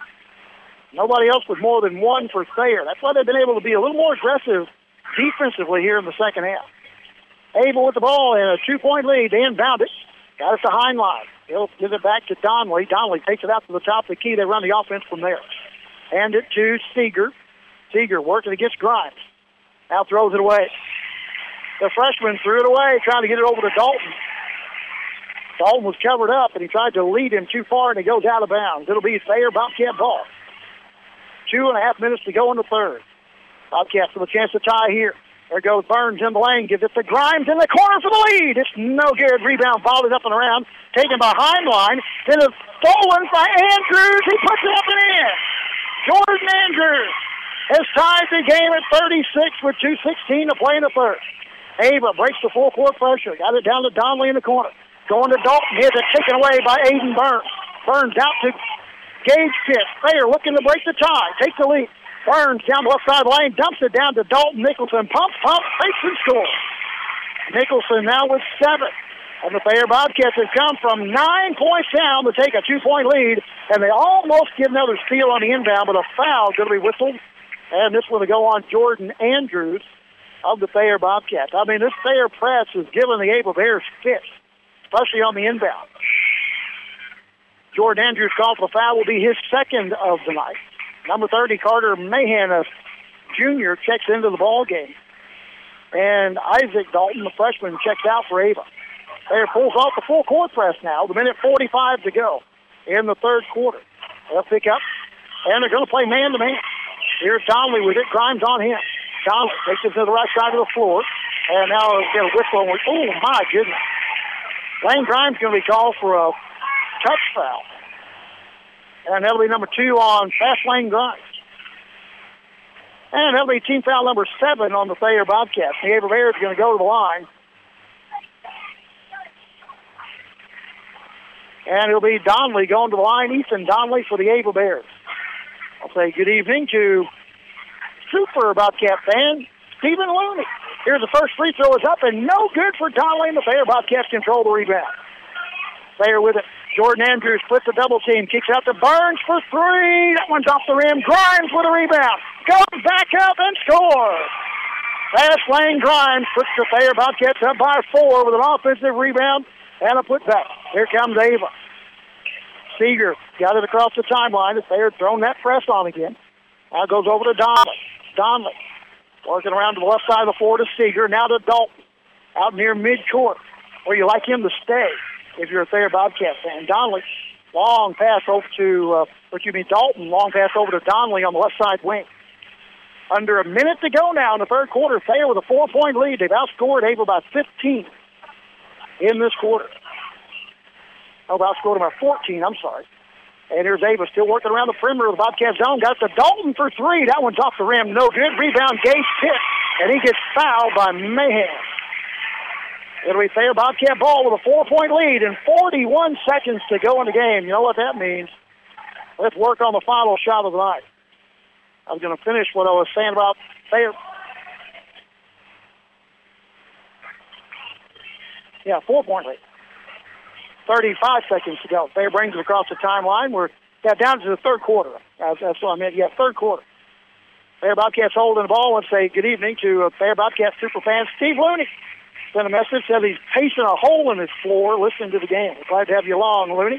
Nobody else with more than one for Thayer. That's why they've been able to be a little more aggressive defensively here in the second half. Ava with the ball and a two-point lead. They inbound it. Got it to Heinlein. He'll give it back to Donnelly. Donnelly takes it out to the top of the key. They run the offense from there. Hand it to Seeger. Seeger working against Grimes. Now throws it away. The freshman threw it away, trying to get it over to Dalton. Dalton was covered up, and he tried to lead him too far, and he goes out of bounds. It'll be Thayer Bobcat ball. Two and a half minutes to go in the third. Bobcats with a chance to tie here. There goes Burns in the lane. Gives it to Grimes in the corner for the lead. It's no good. Rebound balled it up and around. Taken by Heinlein. Then it's stolen by Andrews. He puts it up and in. Jordan Andrews has tied the game at thirty-six with two sixteen to play in the third. Ava breaks the full court pressure. Got it down to Donnelly in the corner. Going to Dalton. Here's it taken away by Aiden Burns. Burns out to Gage Pitts. Thayer looking to break the tie. Takes the lead. Burns down the left side of the lane. Dumps it down to Dalton Nicholson. Pump, pump, fakes and scores. Nicholson now with seven. And the Thayer Bobcats have come from nine points down to take a two-point lead. And they almost get another steal on the inbound, but a foul going to be whistled. And this one to go on Jordan Andrews of the Thayer Bobcats. I mean, this Thayer press is giving the Ava Bears fits, especially on the inbound. Jordan Andrews called for the foul, will be his second of the night. Number thirty, Carter Mahan, a junior, checks into the ball game. And Isaac Dalton, the freshman, checks out for Ava. Thayer pulls off the full court press now. The minute forty-five to go. in the third quarter. They'll pick up, and they're going to play man-to-man. Here's Donnelly with it. Grimes on him. Donnelly takes it to the right side of the floor, and now they'll get a whistle. And oh, my goodness. Lane Grimes going to be called for a touch foul. And that'll be number two on Fast Lane Grimes. And that'll be team foul number seven on the Thayer Bobcats. The Ava Bears are going to go to the line. And it'll be Donnelly going to the line. Ethan Donnelly for the Ava Bears. I'll say good evening to Super Bobcat fan, Stephen Looney. Here's the first free throw is up and no good for Donnelly, and the Thayer Bobcats control the rebound. Thayer with it. Jordan Andrews splits the double team, kicks out to Burns for three. That one's off the rim. Grimes with a rebound. Goes back up and scores. Fast Lane Grimes puts the Thayer Bobcats up by four with an offensive rebound and a putback. Here comes Ava. Seeger got it across the timeline. The Thayer thrown that press on again. Now goes over to Donnelly. Donnelly working around to the left side of the floor to Seeger. Now to Dalton out near midcourt where you like him to stay if you're a Thayer Bobcat fan. Donnelly, long pass over to, uh, what you mean, Dalton, long pass over to Donnelly on the left side wing. Under a minute to go now in the third quarter. Thayer with a four-point lead. They've outscored Ava by fifteen in this quarter. Oh, outscored them by fourteen, I'm sorry. And here's Ava still working around the perimeter of the Bobcat zone. Got it to Dalton for three. That one's off the rim. No good. Rebound, Gage Pitt. And he gets fouled by Mahan. It'll be Thayer Bobcat ball with a four-point lead and forty-one seconds to go in the game. You know what that means. Let's work on the final shot of the night. I was going to finish what I was saying about Thayer. Yeah, four-point lead. thirty-five seconds to go. Thayer brings it across the timeline. We're yeah, down to the third quarter. That's, that's what I meant. Yeah, third quarter. Thayer Bobcats holding the ball. I want to say good evening to uh, Thayer Bobcats super fan Steve Looney. Sent a message, said he's pacing a hole in his floor listening to the game. We're glad to have you along, Looney.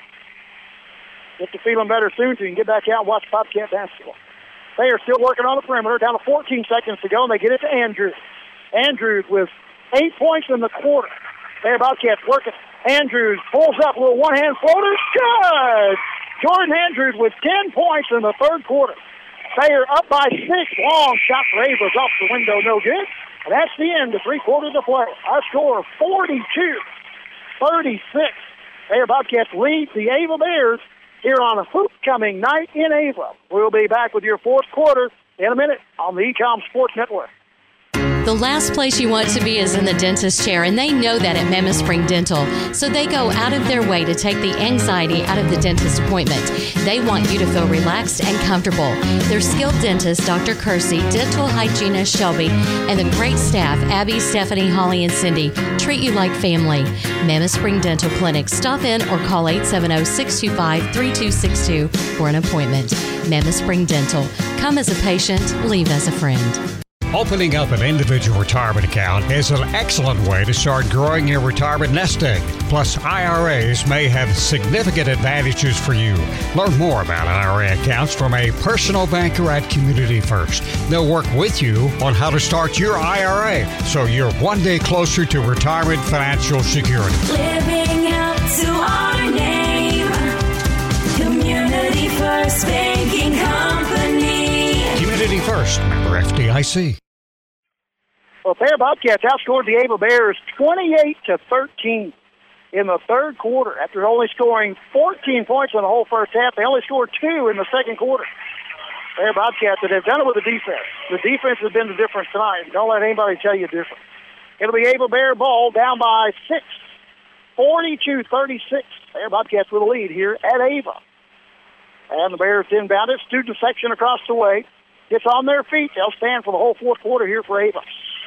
Get to feeling better soon so you can get back out and watch Bobcat basketball. Thayer still working on the perimeter. Down to fourteen seconds to go, and they get it to Andrews. Andrews with eight points in the quarter. Thayer Bobcats working. Andrews pulls up a little one-hand floater. Good! Jordan Andrews with ten points in the third quarter. Thayer up by six. Long shot for Ava's off the window. No good. And that's the end of three quarters of play. Our score of forty-two thirty-six. Thayer Bobcats lead the Ava Bears here on a hoop-coming night in Ava. We'll be back with your fourth quarter in a minute on the Ecom Sports Network. The last place you want to be is in the dentist chair, and they know that at Mammoth Spring Dental. So they go out of their way to take the anxiety out of the dentist appointment. They want you to feel relaxed and comfortable. Their skilled dentist, Doctor Kersey, dental hygienist Shelby, and the great staff, Abby, Stephanie, Holly, and Cindy, treat you like family. Mammoth Spring Dental Clinic. Stop in or call eight seven zero, six two five, three two six two for an appointment. Mammoth Spring Dental. Come as a patient, leave as a friend. Opening up an individual retirement account is an excellent way to start growing your retirement nest egg. Plus, I R As may have significant advantages for you. Learn more about I R A accounts from a personal banker at Community First. They'll work with you on how to start your I R A so you're one day closer to retirement financial security. Living up to our name, Community First Banking Company. Community First, member F D I C. Well, Thayer Bobcats outscored the Ava Bears twenty-eight to thirteen in the third quarter. After only scoring fourteen points in the whole first half, they only scored two in the second quarter. Thayer Bobcats, and they've done it with the defense. The defense has been the difference tonight. Don't let anybody tell you different. It'll be Ava Bear ball down by six, forty-two thirty-six. Thayer Bobcats with a lead here at Ava. And the Bears inbound it. Student section across the way. Gets on their feet. They'll stand for the whole fourth quarter here for Ava.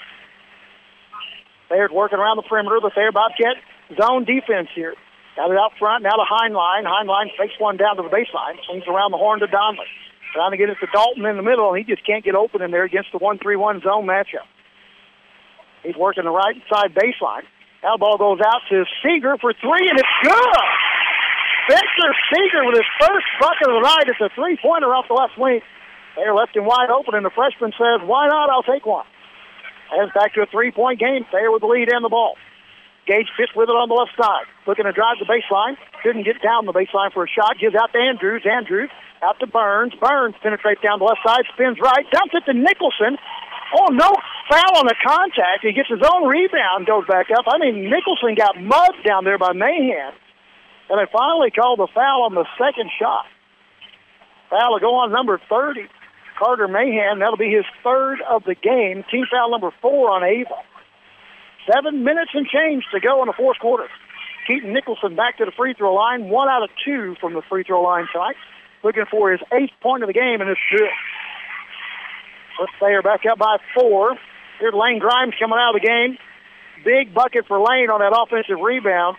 Thayer's working around the perimeter. The Thayer Bobcat zone defense here. Got it out front. Now to Heinlein. Heinlein fakes one down to the baseline. Swings around the horn to Donnelly. Trying to get it to Dalton in the middle, and he just can't get open in there against the one three one zone matchup. He's working the right side baseline. Now the ball goes out to Seeger for three, and it's good! Spencer Seeger with his first bucket of the night. It's a three-pointer off the left wing. Thayer left him wide open, and the freshman says, why not? I'll take one. And it's back to a three-point game. Thayer with the lead and the ball. Gage Pitts with it on the left side. Looking to drive the baseline. Couldn't get down the baseline for a shot. Gives out to Andrews. Andrews out to Burns. Burns penetrates down the left side. Spins right. Dumps it to Nicholson. Oh, no foul on the contact. He gets his own rebound. Goes back up. I mean, Nicholson got mugged down there by Mahan. And they finally called the foul on the second shot. Foul will go on number thirty. Carter Mahan. That'll be his third of the game. Team foul number four on Ava. Seven minutes and change to go in the fourth quarter. Keaton Nicholson back to the free throw line. One out of two from the free throw line tonight. Looking for his eighth point of the game, and it's good. Let's say they're back up by four. Here's Lane Grimes coming out of the game. Big bucket for Lane on that offensive rebound.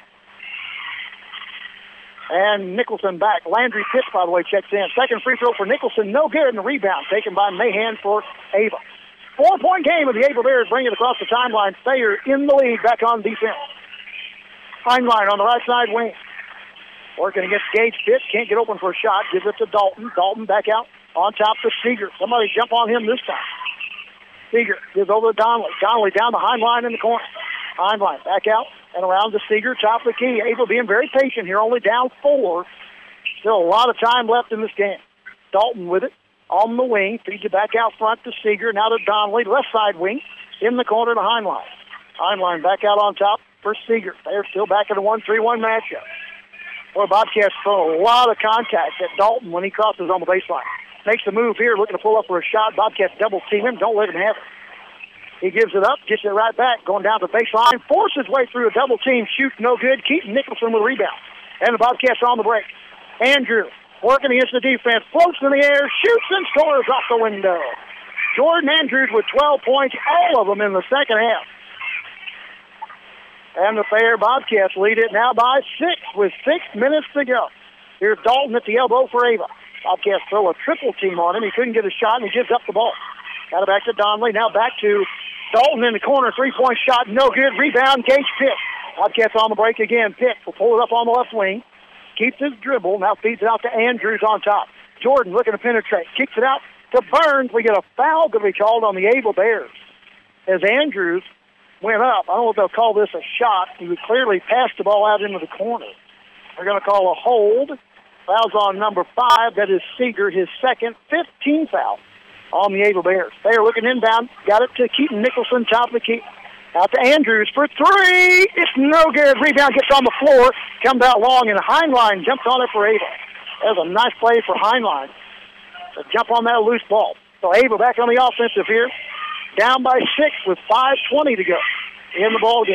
And Nicholson back. Landry Pitts, by the way, checks in. Second free throw for Nicholson. No good in the rebound. Taken by Mahan for Ava. Four-point game of the Ava Bears. Bring it across the timeline. Thayer in the lead. Back on defense. Heinlein on the right side wing. Working against Gage Pitts. Can't get open for a shot. Gives it to Dalton. Dalton back out on top to Seeger. Somebody jump on him this time. Seeger gives over to Donnelly. Donnelly down the Heinlein in the corner. Heinlein back out and around to Seeger. Top of the key. Ava being very patient here. Only down four. Still a lot of time left in this game. Dalton with it on the wing. Feeds it back out front to Seeger. Now to Donnelly. Left side wing. In the corner to Heinlein. Heinlein back out on top for Seeger. They're still back in a one three one matchup. Boy, Bobcats throw a lot of contact at Dalton when he crosses on the baseline. Makes the move here, looking to pull up for a shot. Bobcats double team him. Don't let him have it. He gives it up, gets it right back, going down the baseline, forces his way through a double team, shoots no good. Keaton Nicholson with a rebound. And the Bobcats are on the break. Andrew working against the defense, floats in the air, shoots and scores off the window. Jordan Andrews with twelve points, all of them in the second half. And the Thayer Bobcats lead it now by six with six minutes to go. Here's Dalton at the elbow for Ava. Bobcats throw a triple team on him. He couldn't get a shot, and he gives up the ball. Got it back to Donnelly. Now back to Dalton in the corner. Three-point shot, no good. Rebound, Gage Pitt. Bobcats on the break again. Pitt will pull it up on the left wing. Keeps his dribble. Now feeds it out to Andrews on top. Jordan looking to penetrate. Kicks it out to Burns. We get a foul going to be called on the Ava Bears. As Andrews went up, I don't know if they'll call this a shot. He would clearly pass the ball out into the corner. They're going to call a hold. Foul's on number five. That is Seeger, his second, fifteen foul on the Ava Bears. They are looking inbound. Got it to Keaton Nicholson, top of the key. Out to Andrews for three. It's no good. Rebound gets on the floor. Comes out long, and Heinlein jumps on it for Ava. That was a nice play for Heinlein to jump on that loose ball. So Ava back on the offensive here. Down by six with five twenty to go in the ball game.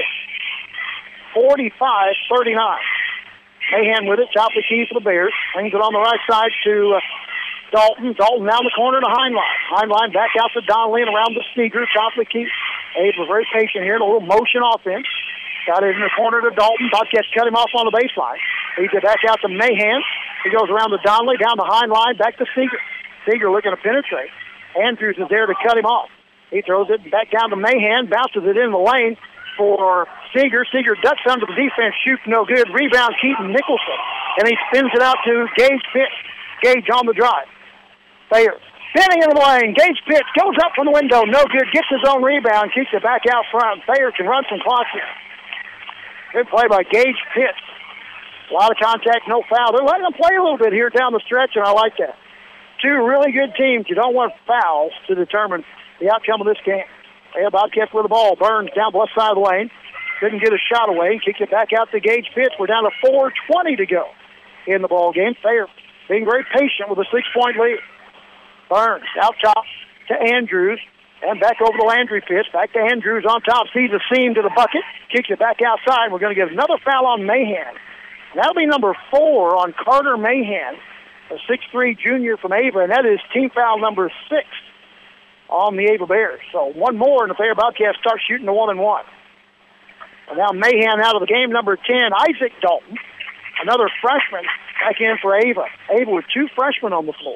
forty-five thirty-nine. Mahan with it, top of the key for the Bears. Brings it on the right side to uh, Dalton. Dalton down the corner to Heinlein. Heinlein back out to Donnelly and around the Seeger, top of the key. Abe was very patient here, a little motion offense. Got it in the corner to Dalton. Bobcats cut him off on the baseline. Feeds it back out to Mahan. He goes around to Donnelly, down the Heinlein, back to Seeger. Seeger looking to penetrate. Andrews is there to cut him off. He throws it back down to Mahan, bounces it in the lane for Seeger. Seeger ducks under the defense, shoots no good. Rebound, Keaton Nicholson. And he spins it out to Gage Pitts. Gage on the drive. Thayer spinning in the lane. Gage Pitts goes up from the window, no good. Gets his own rebound, keeps it back out front. Thayer can run some clock here. Good play by Gage Pitts. A lot of contact, no foul. They're letting them play a little bit here down the stretch, and I like that. Two really good teams. You don't want fouls to determine the outcome of this game. They have Bobcats with the ball. Burns down the left side of the lane. Couldn't get a shot away. Kicks it back out to Gage Pitts. We're down to four twenty to go in the ball game. Thayer being very patient with a six-point lead. Burns out top to Andrews. And back over to Landry Pitts. Back to Andrews on top. Sees a seam to the bucket. Kicks it back outside. We're going to get another foul on Mahan. That'll be number four on Carter Mahan, a six three junior from Ava, and that is team foul number six on the Ava Bears. So one more, and the Thayer Bobcats start shooting the one and one. And now Mahan out of the game, number ten, Isaac Dalton, another freshman back in for Ava. Ava with two freshmen on the floor.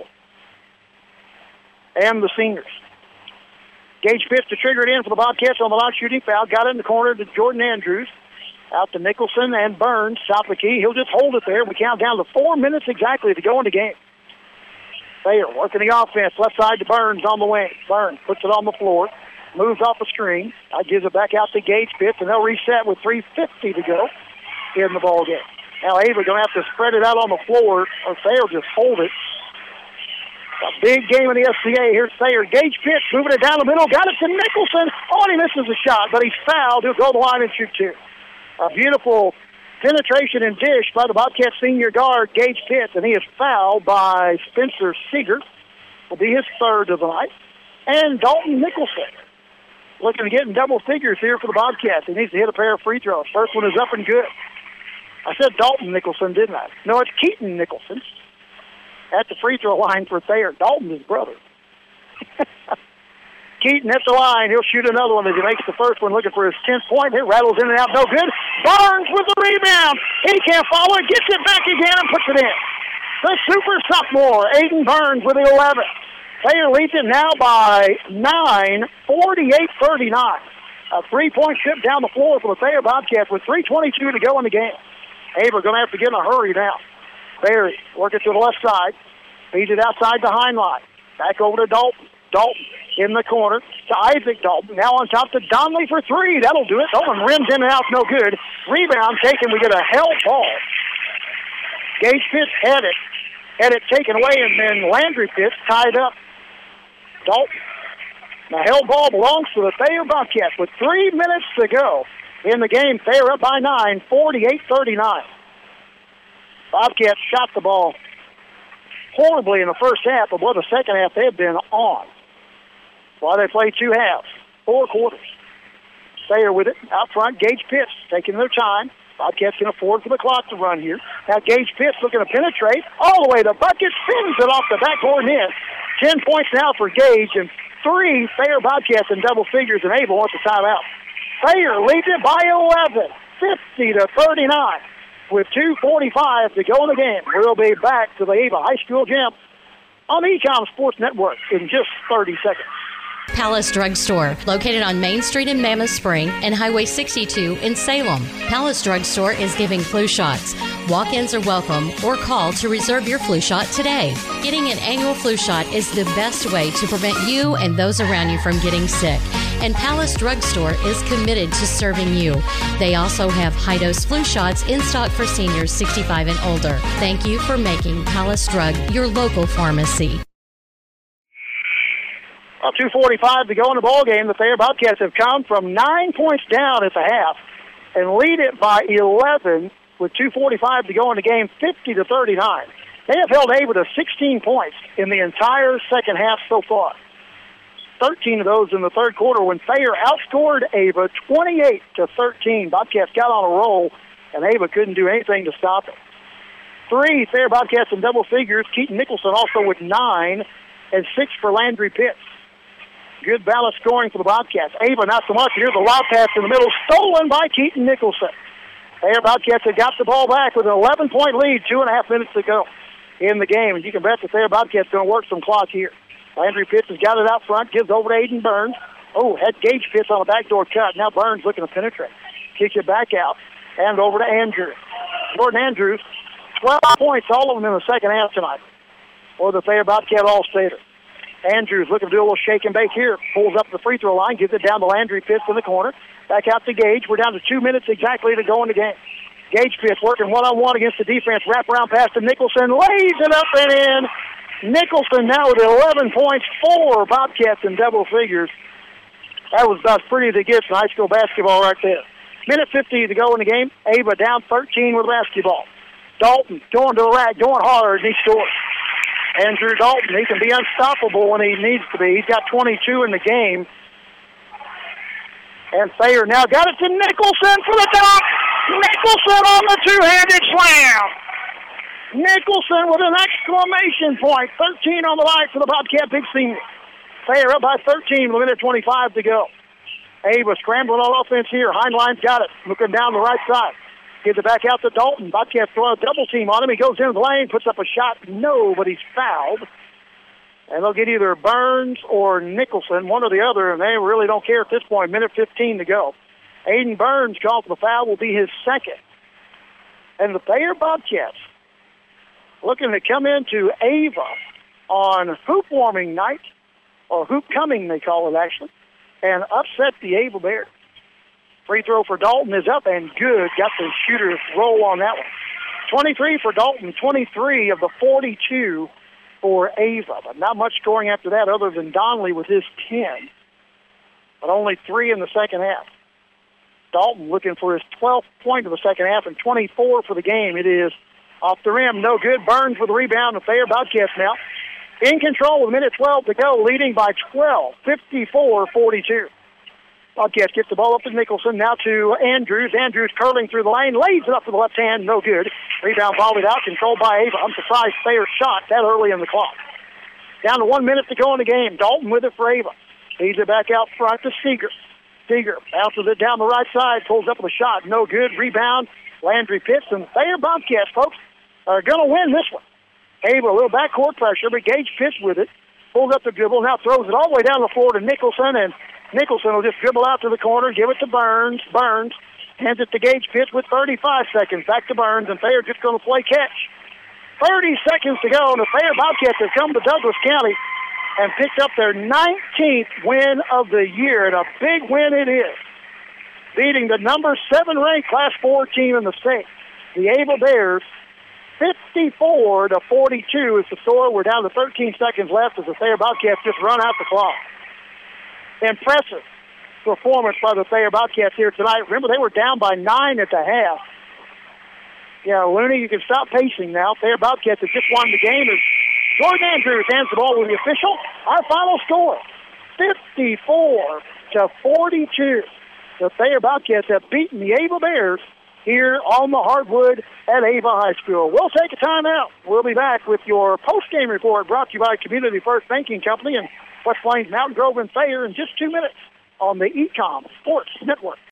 And the seniors. Gage Pitts to trigger it in for the Bobcats on the non-shooting foul. Got it in the corner to Jordan Andrews. Out to Nicholson and Burns, top of the key. He'll just hold it there. We count down to four minutes exactly to go in the game. Thayer working the offense. Left side to Burns on the wing. Burns puts it on the floor. moves off the screen. I gives it back out to Gage Pitts, and they'll reset with three fifty to go in the ball game. Now Ava going to have to spread it out on the floor, or they'll just hold it. A big game in the S C A. Here's Thayer. Gage Pitts moving it down the middle. Got it to Nicholson. Oh, and he misses a shot, but he's fouled. He'll go to the line and shoot two. A beautiful penetration and dish by the Bobcat senior guard, Gage Pitts, and he is fouled by Spencer Seeger. Will be his third of the night. And Dalton Nicholson looking to get in double figures here for the Bobcats. He needs to hit a pair of free throws. First one is up and good. I said Dalton Nicholson, didn't I? No, it's Keaton Nicholson at the free throw line for Thayer. Dalton, his brother. Keaton at the line. He'll shoot another one as he makes the first one, looking for his tenth point. It rattles in and out, no good. Barnes with the rebound. He can't follow it, gets it back again and puts it in. The super sophomore, Aiden Burns with the eleven. Thayer leads it now by nine, forty-eight thirty-nine. A three-point trip down the floor for the Thayer Bobcats with three twenty-two to go in the game. Aver going to have to get in a hurry now. Barry working to the left side. Feeds it outside the Heinlein. Back over to Dalton. Dalton in the corner to Isaac Dalton. Now on top to Donnelly for three. That'll do it. Dalton rims in and out. No good. Rebound taken. We get a held ball. Gage Pitts had it. Had it taken away, and then Landry Pitts tied up Dalton. The held ball belongs to the Thayer Bobcats with three minutes to go in the game. Thayer up by nine, forty-eight thirty-nine. Bobcats shot the ball horribly in the first half, but boy, the second half they've been on. While they played two halves, four quarters. Thayer with it out front. Gage Pitts taking their time. Bobcats can afford for the clock to run here. Now Gage Pitts looking to penetrate all the way to the bucket, spins it off the backboard net. Ten points now for Gage, and three Thayer Bobcats in double figures, and Abel wants the timeout. Thayer leads it by eleven, fifty to thirty-nine, with two forty-five to go in the game. We'll be back to the Ava High School gym on the Ecom Sports Network in just thirty seconds. Palace Drug Store, located on Main Street in Mammoth Spring and Highway sixty-two in Salem. Palace Drug Store is giving flu shots. Walk-ins are welcome or call to reserve your flu shot today. Getting an annual flu shot is the best way to prevent you and those around you from getting sick. And Palace Drug Store is committed to serving you. They also have high-dose flu shots in stock for seniors sixty-five and older. Thank you for making Palace Drug your local pharmacy. Well, two forty-five to go in the ball game. The Thayer Bobcats have come from nine points down at the half and lead it by eleven with two forty-five to go in the game, fifty to thirty-nine. They have held Ava to sixteen points in the entire second half so far. thirteen of those in the third quarter when Thayer outscored Ava twenty-eight to thirteen. Bobcats got on a roll, and Ava couldn't do anything to stop it. Three Thayer Bobcats in double figures. Keaton Nicholson also with nine, and six for Landry Pitts. Good balanced scoring for the Bobcats. Ava not so much. Here's the lob pass in the middle, stolen by Keaton Nicholson. Thayer Bobcats have got the ball back with an eleven-point lead, two and a half minutes to go in the game. And you can bet the Thayer Bobcats going to work some clock here. Landry Pitts has got it out front, gives over to Aiden Burns. Oh, had Gage Pitts on a backdoor cut. Now Burns looking to penetrate. Kicks it back out and over to Andrews. Jordan Andrews, twelve points, all of them in the second half tonight for the Thayer Bobcat All-Stater. Andrews looking to do a little shake and bake here. Pulls up the free throw line, gives it down to Landry Pitts in the corner. Back out to Gage. We're down to two minutes exactly to go in the game. Gage Pitts working one-on-one against the defense. Wraparound pass to Nicholson. Lays it up and in. Nicholson now with eleven points, four Bobcats in double figures. That was about as pretty as it gets in high school basketball right there. Minute fifty to go in the game. Ava down thirteen with basketball. Dalton going to the rack, going hard, and he scores. Andrew Dalton, he can be unstoppable when he needs to be. He's got twenty-two in the game. And Thayer now got it to Nicholson for the dunk. Nicholson on the two-handed slam. Nicholson with an exclamation point. thirteen on the night for the Bobcat big senior. Thayer up by thirteen with a minute twenty-five to go. Ava scrambling on offense here. Heinlein's got it. Looking down the right side. Gives it back out to Dalton. Bobcats throw a double team on him. He goes into the lane, puts up a shot. No, but he's fouled. And they'll get either Burns or Nicholson, one or the other, and they really don't care at this point. Minute fifteen to go. Aiden Burns called for the foul, will be his second. And the Thayer Bobcats looking to come into Ava on hoop warming night, or hoop coming they call it actually, and upset the Ava Bears. Free throw for Dalton is up and good. Got the shooter's roll on that one. twenty-three for Dalton, twenty-three of the forty-two for Ava. But not much scoring after that other than Donnelly with his ten. But only three in the second half. Dalton looking for his twelfth point of the second half and twenty-four for the game. It is off the rim. No good. Burns with the rebound. The Thayer Bobcats now in control with a minute twelve to go, leading by twelve, fifty-four forty-two. Bobcats get the ball up to Nicholson, now to Andrews. Andrews curling through the lane, lays it up to the left hand, no good. Rebound volleyed out, controlled by Ava. I'm surprised Thayer shot that early in the clock. Down to one minute to go in the game. Dalton with it for Ava. Feeds it back out front to Seeger. Seeger bounces it down the right side, pulls up with a shot, no good. Rebound, Landry Pitts, and Thayer Bobcats, folks, are going to win this one. Ava, a little backcourt pressure, but Gage Pitts with it. Pulls up the dribble, now throws it all the way down the floor to Nicholson, and Nicholson will just dribble out to the corner, give it to Burns. Burns hands it to Gage Pitts with thirty-five seconds. Back to Burns, and Thayer just going to play catch. thirty seconds to go, and the Thayer Bobcats have come to Douglas County and picked up their nineteenth win of the year, and a big win it is. Beating the number seven ranked Class four team in the state. The Ava Bears, fifty-four to forty-two is the score. We're down to thirteen seconds left as the Thayer Bobcats just run out the clock. Impressive performance by the Thayer Bobcats here tonight. Remember, they were down by nine at the half. Yeah, Looney, you can stop pacing now. Thayer Bobcats have just won the game as Jordan Andrews hands the ball with the official. Our final score, fifty-four to forty-two. The Thayer Bobcats have beaten the Ava Bears here on the hardwood at Ava High School. We'll take a timeout. We'll be back with your post-game report brought to you by Community First Banking Company and West Plains, Mountain Grove, and Thayer in just two minutes on the E-Com Sports Network.